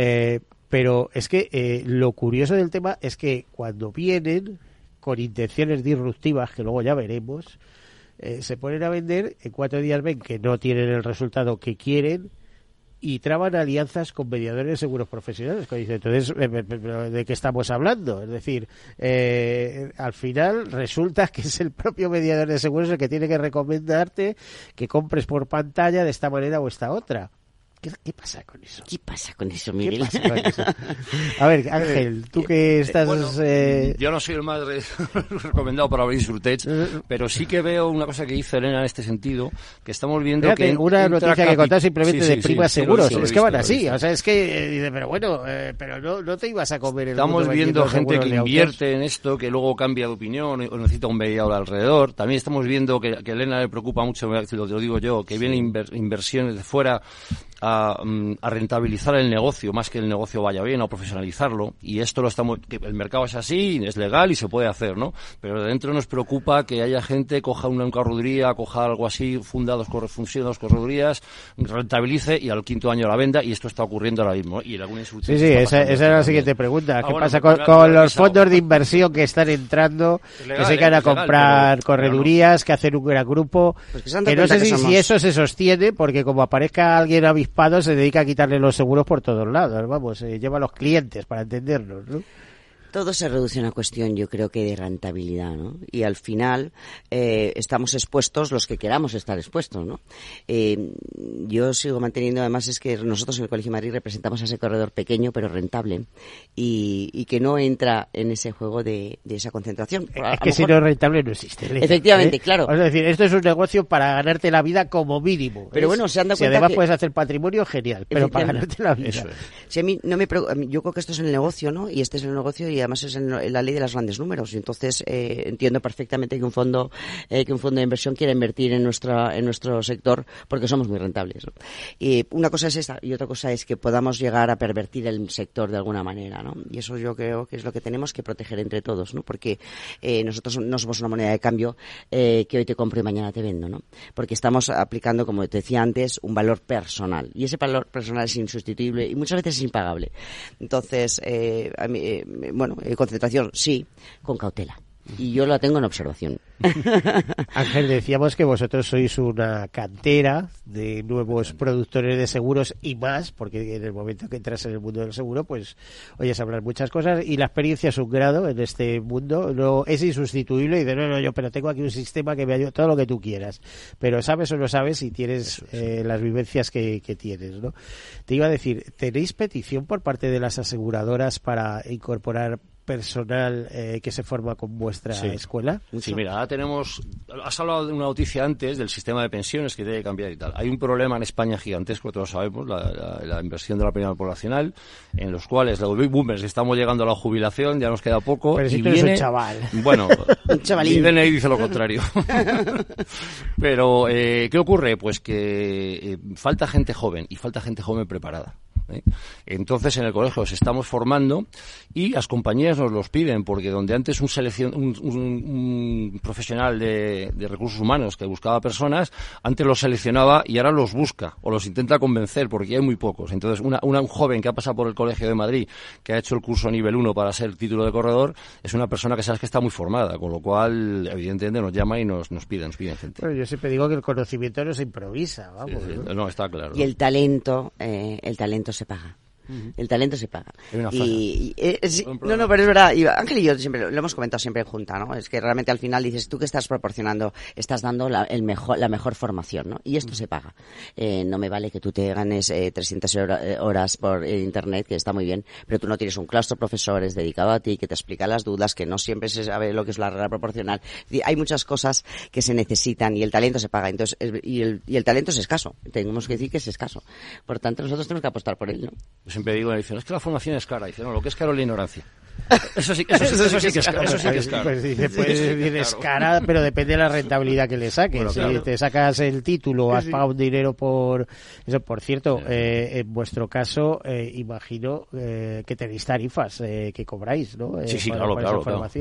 Pero es que lo curioso del tema es que cuando vienen con intenciones disruptivas, que luego ya veremos, se ponen a vender, en 4 días ven que no tienen el resultado que quieren y traban alianzas con mediadores de seguros profesionales. Entonces, ¿de qué estamos hablando? Es decir, al final resulta que es el propio mediador de seguros el que tiene que recomendarte que compres por pantalla de esta manera o esta otra. ¿Qué pasa con eso? ¿Qué pasa con eso, Miguel? ¿Qué pasa con eso? A ver, Ángel, tú que estás... Yo no soy el más recomendado para abrir Insurtech, pero sí que veo una cosa que dice Elena en este sentido, que estamos viendo. Fíjate, que... Una noticia que contar simplemente de Prima Seguros. Es que van así, o sea, es que... Dice, pero bueno, pero no te ibas a comer el... Estamos viendo gente que invierte en esto, que luego cambia de opinión o necesita un mediador alrededor. También estamos viendo que a Elena le preocupa mucho, lo digo yo, que vienen inversiones de fuera a rentabilizar el negocio más que el negocio vaya bien, a profesionalizarlo, y esto lo estamos, que el mercado es así, es legal y se puede hacer, ¿no? Pero de dentro nos preocupa que haya gente coja una correduría, coja algo así, fundados corredurías, rentabilice y al 5º año la venda, y esto está ocurriendo ahora mismo, ¿no? Y en alguna Sí, esa era la siguiente pregunta. ¿Qué pasa con los fondos de inversión que están entrando, legal, que se quedan a comprar corredurías, que hacen un gran grupo, pues que no sé si eso se sostiene, porque como aparezca alguien avispado se dedica a quitarle los seguros por todos lados, vamos, lleva a los clientes, para entendernos, ¿no? Todo se reduce a una cuestión, yo creo que de rentabilidad, ¿no? Y al final estamos expuestos los que queramos estar expuestos, ¿no? Yo sigo manteniendo, además, es que nosotros en el Colegio de Madrid representamos a ese corredor pequeño pero rentable y que no entra en ese juego de esa concentración. Es que si no es rentable no existe. Efectivamente, claro. Es decir, esto es un negocio para ganarte la vida como mínimo. Pero bueno, se han dado cuenta además que... puedes hacer patrimonio, genial, pero para ganarte la vida. Eso es. Si a mí no me preocupa, yo creo que esto es el negocio, ¿no? Y este es el negocio y además es la ley de los grandes números, y entonces entiendo perfectamente que un fondo de inversión quiera invertir en nuestro sector porque somos muy rentables, ¿no? Y una cosa es esta y otra cosa es que podamos llegar a pervertir el sector de alguna manera, ¿no? Y eso yo creo que es lo que tenemos que proteger entre todos, ¿no? Porque nosotros no somos una moneda de cambio que hoy te compro y mañana te vendo, ¿no? Porque estamos aplicando, como te decía antes, un valor personal, y ese valor personal es insustituible y muchas veces es impagable. Entonces, concentración, sí, con cautela. Y yo la tengo en observación. Ángel, decíamos que vosotros sois una cantera de nuevos productores de seguros y más, porque en el momento que entras en el mundo del seguro, pues oyes hablar muchas cosas y la experiencia es un grado en este mundo, no es insustituible. Y de no, yo pero tengo aquí un sistema que me ayuda, todo lo que tú quieras, pero sabes o no sabes y tienes las vivencias que tienes, ¿no? Te iba a decir, ¿tenéis petición por parte de las aseguradoras para incorporar personal que se forma con vuestra escuela? Sí, mira, ahora has hablado de una noticia antes del sistema de pensiones que debe cambiar y tal. Hay un problema en España gigantesco, todos sabemos, la inversión de la prima poblacional, en los cuales los baby boomers estamos llegando a la jubilación, ya nos queda poco. Pero si tú eres un chaval. Bueno, un chavalín. Mi DNI dice lo contrario. Pero, ¿qué ocurre? Pues que falta gente joven, y falta gente joven preparada. Entonces, en el colegio los estamos formando y las compañías nos los piden, porque donde antes un profesional de recursos humanos que buscaba personas, antes los seleccionaba y ahora los busca o los intenta convencer, porque hay muy pocos. Entonces, un joven que ha pasado por el Colegio de Madrid, que ha hecho el curso nivel 1 para ser título de corredor, es una persona que sabes que está muy formada, con lo cual, evidentemente, nos llama y nos piden gente. Bueno, yo siempre digo que el conocimiento no se improvisa, vamos. Sí, no, está claro. Y el talento se paga. El talento se paga. Hay una frase. Pero es verdad. Y Ángel y yo siempre lo hemos comentado siempre en junta, ¿no? Es que realmente al final dices, tú que estás proporcionando, estás dando la mejor formación, ¿no? Y esto se paga. No me vale que tú te ganes 300 horas por internet, que está muy bien, pero tú no tienes un claustro de profesores dedicado a ti, que te explica las dudas, que no siempre se sabe lo que es la regla proporcional. Hay muchas cosas que se necesitan y el talento se paga. Entonces, y el talento es escaso. Tenemos que decir que es escaso. Por tanto, nosotros tenemos que apostar por él, ¿no? Siempre digo, es que la formación es cara. Dice, no, lo que es caro es la ignorancia. Eso sí que es caro. Pues dice, puedes decir es cara, pero depende de la rentabilidad que le saques. Bueno, claro. Si te sacas el título, has pagado un dinero por eso. Por cierto, en vuestro caso, imagino que tenéis tarifas que cobráis, ¿no? Sí, claro.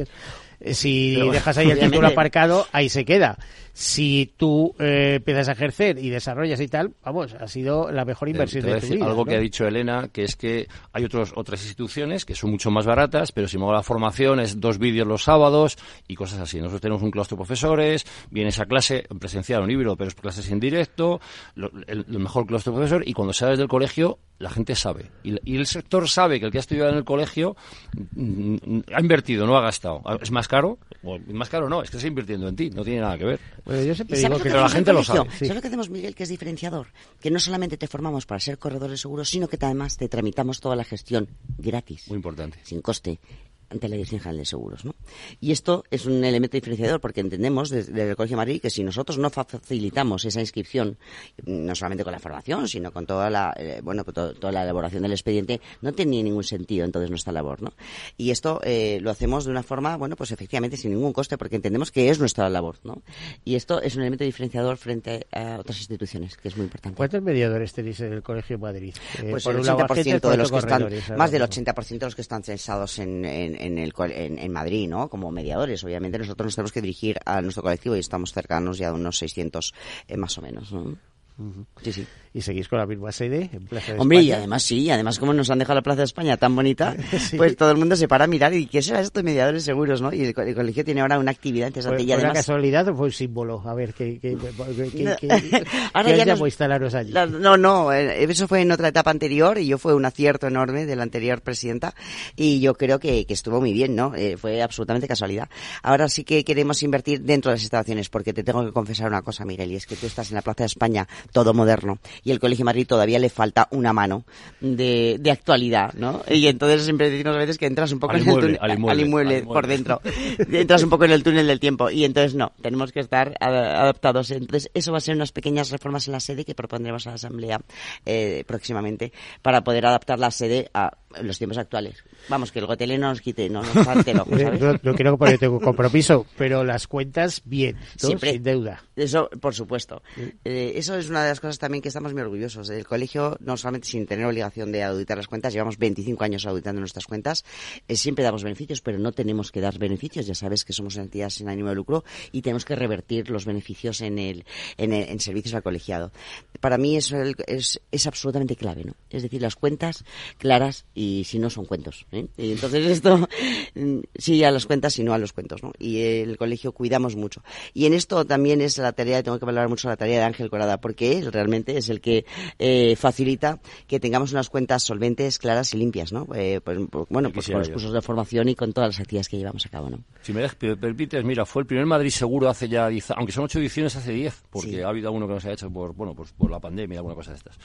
Si dejas ahí el título aparcado, ahí se queda. Si tú empiezas a ejercer y desarrollas y tal, vamos, ha sido la mejor inversión de tu vida. Algo, ¿no? Que ha dicho Elena, que es que hay otras instituciones que son mucho más baratas, pero si me hago la formación es 2 vídeos los sábados y cosas así. Nosotros tenemos un claustro de profesores, vienes a clase presencial o un híbrido, pero es clases en directo, el mejor claustro de profesor, y cuando sales del colegio la gente sabe. Y el sector sabe que el que ha estudiado en el colegio ha invertido, no ha gastado. ¿Es más caro? Más caro no, es que está invirtiendo en ti, no tiene nada que ver. Bueno, yo siempre digo que la gente lo sabe. ¿Sabes lo que hacemos, Miguel, que es diferenciador? Que no solamente te formamos para ser corredores seguros, sino que además te tramitamos toda la gestión gratis. Muy importante. Sin coste. Ante la Dirección General de Seguros, ¿no? Y esto es un elemento diferenciador porque entendemos desde el Colegio de Madrid que si nosotros no facilitamos esa inscripción, no solamente con la formación, sino con toda la toda la elaboración del expediente, no tenía ningún sentido entonces nuestra labor, ¿no? Y esto lo hacemos de una forma, pues efectivamente sin ningún coste porque entendemos que es nuestra labor, ¿no? Y esto es un elemento diferenciador frente a otras instituciones, que es muy importante. ¿Cuántos mediadores tenéis en el Colegio de Madrid? Pues por el 80% de los que están, más del 80% de los que están censados en Madrid, ¿no? Como mediadores. Obviamente nosotros nos tenemos que dirigir a nuestro colectivo y estamos cercanos ya a unos 600 más o menos, ¿no? Sí. ¿Y seguís con la misma sede en Plaza de Hombre, España? y además como nos han dejado la Plaza de España tan bonita, sí. Pues todo el mundo se para a mirar y ¿qué será esto de mediadores seguros, no? Y el colegio tiene ahora una actividad interesante. ¿Fue una casualidad o fue un símbolo? A ver, ¿qué ahora ya llamó instalaros allí? No, eso fue en otra etapa anterior y yo fue un acierto enorme de la anterior presidenta y yo creo que estuvo muy bien, ¿no? Fue absolutamente casualidad. Ahora sí que queremos invertir dentro de las instalaciones porque te tengo que confesar una cosa, Miguel, y es que tú estás en la Plaza de España todo moderno y el Colegio de Madrid todavía le falta una mano de actualidad, ¿no? Y entonces siempre decimos a veces que entras un poco al inmueble por dentro, entras un poco en el túnel del tiempo y entonces no, tenemos que estar adaptados. Entonces eso va a ser unas pequeñas reformas en la sede que propondremos a la Asamblea próximamente para poder adaptar la sede a los tiempos actuales. Vamos, que el gotelé no nos quite, no nos falte el ojo, ¿sabes? No quiero ponerte un compromiso, pero las cuentas bien, ¿no? Siempre, sin deuda. Eso, por supuesto. Eso es una de las cosas también que estamos muy orgullosos. El colegio, no solamente sin tener obligación de auditar las cuentas, llevamos 25 años auditando nuestras cuentas, siempre damos beneficios, pero no tenemos que dar beneficios. Ya sabes que somos una entidad sin ánimo de lucro y tenemos que revertir los beneficios en servicios al colegiado. Para mí eso es absolutamente clave, ¿no? Es decir, las cuentas claras y si no son cuentos, ¿eh? Y entonces esto, sí a las cuentas y no a los cuentos, ¿no? Y el colegio cuidamos mucho. Y en esto también es la tarea, tengo que valorar mucho la tarea de Ángel Corada, porque él realmente es el que facilita que tengamos unas cuentas solventes, claras y limpias, ¿no? Pues con los cursos de formación y con todas las actividades que llevamos a cabo, ¿no? Si me permites, mira, fue el primer Madrid Seguro hace ya 10, aunque son 8 ediciones, hace 10, porque sí. Ha habido alguno que no se ha hecho por la pandemia, alguna cosa de estas.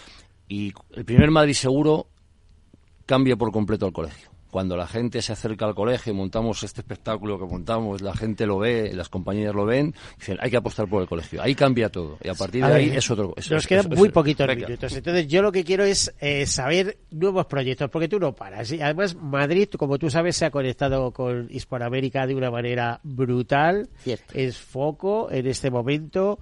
Y el primer Madrid Seguro cambia por completo el colegio. Cuando la gente se acerca al colegio, montamos este espectáculo que montamos, la gente lo ve, las compañías lo ven, dicen, hay que apostar por el colegio. Ahí cambia todo. Y a partir de ahí es otro. Nos quedan muy poquitos minutos. Entonces, yo lo que quiero es saber nuevos proyectos, porque tú no paras. Y además, Madrid, como tú sabes, se ha conectado con Hispanoamérica de una manera brutal. Cierto. Es foco en este momento.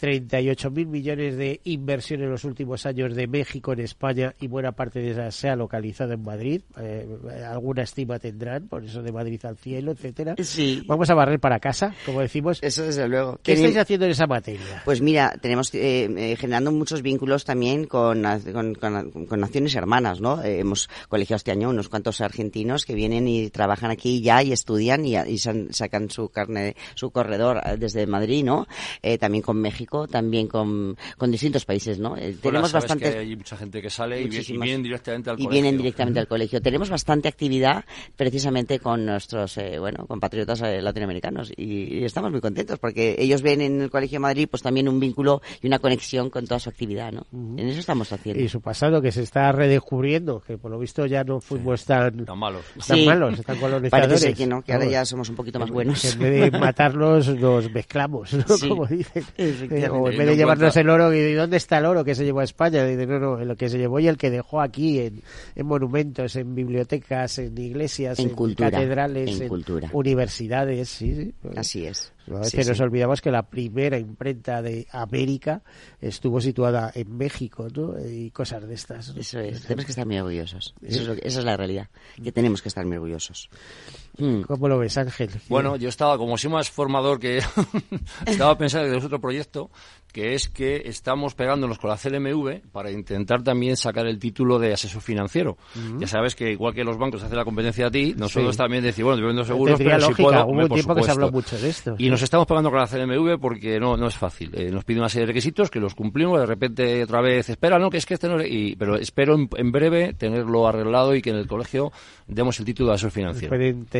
38.000 millones de inversión en los últimos años de México en España, y buena parte de esa se ha localizado en Madrid. Alguna estima tendrán, por eso de Madrid al cielo, etcétera. Sí. Vamos a barrer para casa, como decimos. Eso desde luego. ¿Qué estáis haciendo en esa materia? Pues mira, tenemos generando muchos vínculos también con naciones hermanas, ¿no? Hemos colegiado este año unos cuantos argentinos que vienen y trabajan aquí ya y estudian y sacan su corredor desde Madrid, ¿no? También con México, también con distintos países, ¿no? Tenemos bastante. Hay mucha gente que sale y vienen directamente al colegio. Y vienen directamente al colegio. Tenemos bastante actividad precisamente con nuestros compatriotas latinoamericanos y estamos muy contentos porque ellos ven en el Colegio de Madrid pues también un vínculo y una conexión con toda su actividad, ¿no? Uh-huh. En eso estamos haciendo. Y su pasado que se está redescubriendo, que por lo visto ya no fuimos tan malos, tan colonizadores. Parece ser que no, que ahora ya somos un poquito más buenos. En vez de matarlos, nos mezclamos, ¿no? Sí, como dicen. O en vez de llevarnos el oro, ¿y dónde está el oro que se llevó a España? Dicen, no, lo que se llevó y el que dejó aquí, en monumentos, en bibliotecas, en iglesias, en catedrales, en universidades, sí. Así es. A veces nos olvidamos que la primera imprenta de América estuvo situada en México, ¿no? Y cosas de estas, ¿no? Eso es, tenemos que estar muy orgullosos. Esa es la realidad, que tenemos que estar muy orgullosos. ¿Cómo lo ves, Ángel? Bueno, yo estaba, como soy más formador que estaba pensando que es otro proyecto, que es que estamos pegándonos con la CLMV para intentar también sacar el título de asesor financiero. Uh-huh. Ya sabes que igual que los bancos hacen la competencia a ti, nosotros también decimos, bueno, yo vendo seguros, pero lógica, si puedo, hubo un tiempo que se habló mucho de esto. Y nos estamos pegando con la CLMV porque no es fácil. Nos pide una serie de requisitos que los cumplimos, de repente otra vez, espera, no, que es que este no... pero espero en breve tenerlo arreglado y que en el colegio demos el título de asesor financiero.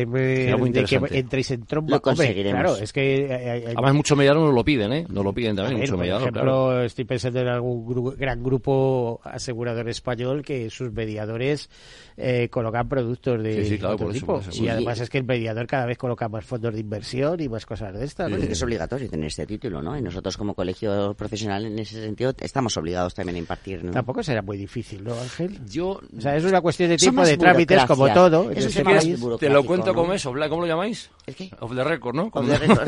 De que entréis en tromba. Lo conseguiremos. Claro, es que... Además, muchos medianos nos lo piden, ¿eh? Nos lo piden también, muchos medianos, por ejemplo, claro. Estoy pensando en algún gran grupo asegurador español que sus mediadores colocan productos de otro tipo. Y además es que el mediador cada vez coloca más fondos de inversión y más cosas de estas, ¿no? Es obligatorio tener este título, ¿no? Y nosotros como colegio profesional en ese sentido estamos obligados también a impartir, ¿no? Tampoco será muy difícil, ¿no, Ángel? O sea, es una cuestión de tiempo, de trámites, como todo. Te lo cuento como eso, ¿cómo lo llamáis? ¿El qué? Off the record, ¿no? Off the record.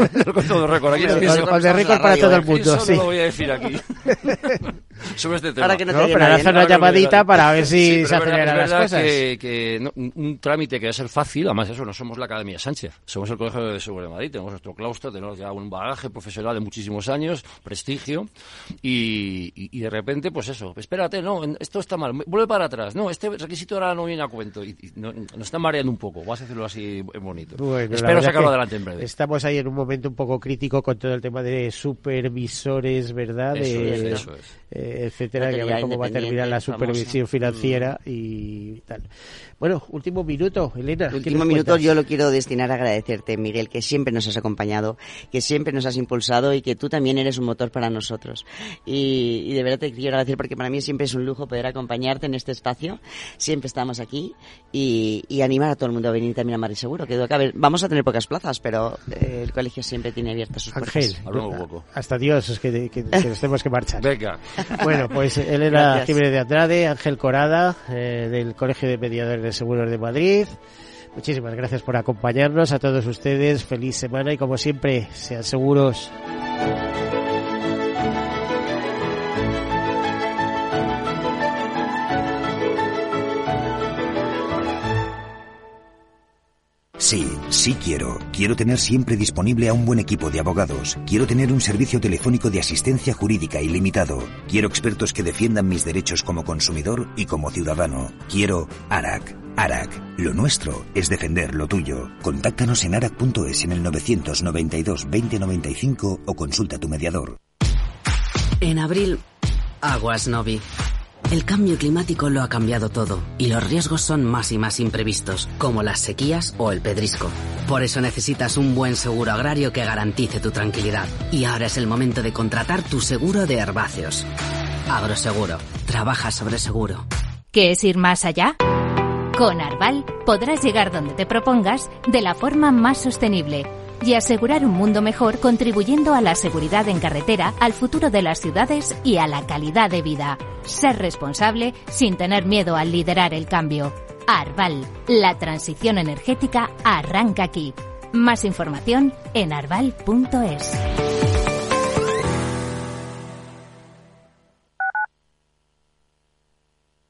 Off the record para todo el mundo, eso sí. no lo voy a decir aquí. Sobre este tema. Para que pero ahora hacer una llamadita para ver si se aceleran las cosas. Que un trámite que va a ser fácil, además eso, no somos la Academia Sánchez, somos el Colegio de Seguridad de Madrid, tenemos nuestro claustro, tenemos ya un bagaje profesional de muchísimos años, prestigio, y de repente, pues eso, espérate, no, esto está mal, vuelve para atrás, no, este requisito ahora no viene a cuento, y nos está mareando un poco, vas a hacerlo así bonito. Bueno, espero sacarlo adelante en breve. Estamos ahí en un momento un poco crítico con todo el tema de supervisores, ¿verdad? Eso es. Etcétera, que a ver cómo va a terminar la supervisión financiera y tal. Bueno, último minuto, Elena. Último minuto, yo lo quiero destinar a agradecerte, Miguel, que siempre nos has acompañado, que siempre nos has impulsado y que tú también eres un motor para nosotros. Y de verdad te quiero agradecer porque para mí siempre es un lujo poder acompañarte en este espacio. Siempre estamos aquí y animar a todo el mundo a venir también a Madrid Seguro. Que vamos a tener pocas plazas, pero el colegio siempre tiene abiertas sus puertas. Ángel, hasta Dios, es que nos tenemos que marchar. Venga. Bueno, pues Elena Jiménez de Andrade, Ángel Corada, del Colegio de Mediadores de Seguros de Madrid. Muchísimas gracias por acompañarnos, a todos ustedes, feliz semana y como siempre, sean seguros. Sí quiero. Quiero tener siempre disponible a un buen equipo de abogados. Quiero tener un servicio telefónico de asistencia jurídica ilimitado. Quiero expertos que defiendan mis derechos como consumidor y como ciudadano. Quiero ARAC. ARAC. Lo nuestro es defender lo tuyo. Contáctanos en arac.es en el 992 2095 o consulta a tu mediador. En abril, aguas Novi. El cambio climático lo ha cambiado todo y los riesgos son más y más imprevistos, como las sequías o el pedrisco. Por eso necesitas un buen seguro agrario que garantice tu tranquilidad. Y ahora es el momento de contratar tu seguro de herbáceos. Agroseguro. Trabaja sobre seguro. ¿Qué es ir más allá? Con Arval podrás llegar donde te propongas de la forma más sostenible y asegurar un mundo mejor contribuyendo a la seguridad en carretera, al futuro de las ciudades y a la calidad de vida. Ser responsable sin tener miedo al liderar el cambio. Arval, la transición energética arranca aquí. Más información en arval.es.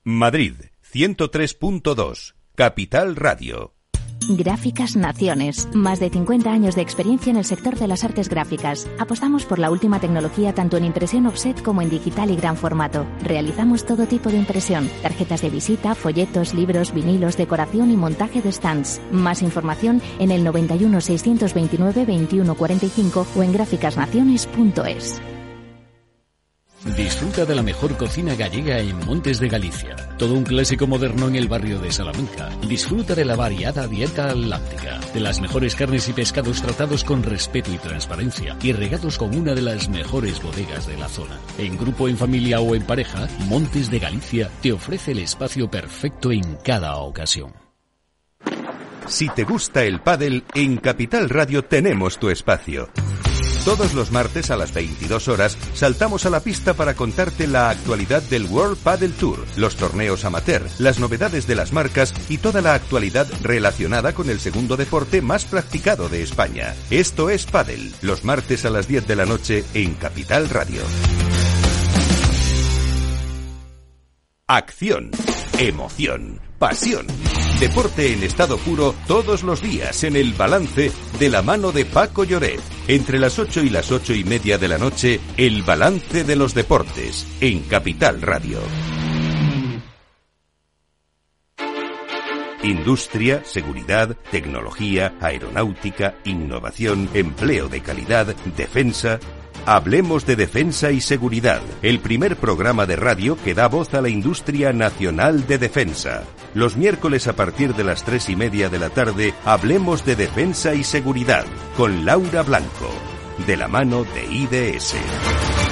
Madrid, 103.2, Capital Radio. Gráficas Naciones. Más de 50 años de experiencia en el sector de las artes gráficas. Apostamos por la última tecnología tanto en impresión offset como en digital y gran formato. Realizamos todo tipo de impresión. Tarjetas de visita, folletos, libros, vinilos, decoración y montaje de stands. Más información en el 91 629 2145 o en gráficasnaciones.es. Disfruta de la mejor cocina gallega en Montes de Galicia. Todo un clásico moderno en el barrio de Salamanca. Disfruta de la variada dieta atlántica, de las mejores carnes y pescados tratados con respeto y transparencia y regados con una de las mejores bodegas de la zona. En grupo, en familia o en pareja, Montes de Galicia te ofrece el espacio perfecto en cada ocasión. Si te gusta el pádel, en Capital Radio tenemos tu espacio. Todos los martes a las 22 horas saltamos a la pista para contarte la actualidad del World Padel Tour, los torneos amateur, las novedades de las marcas y toda la actualidad relacionada con el segundo deporte más practicado de España. Esto es Padel, los martes a las 10 de la noche en Capital Radio. Acción, emoción, pasión. Deporte en estado puro todos los días en El Balance de la mano de Paco Lloret. Entre las 8 y las 8:30 de la noche, El Balance de los Deportes en Capital Radio. Industria, seguridad, tecnología, aeronáutica, innovación, empleo de calidad, defensa. Hablemos de defensa y seguridad, el primer programa de radio que da voz a la industria nacional de defensa. Los miércoles a partir de las 3:30 de la tarde, hablemos de defensa y seguridad con Laura Blanco, de la mano de IDS.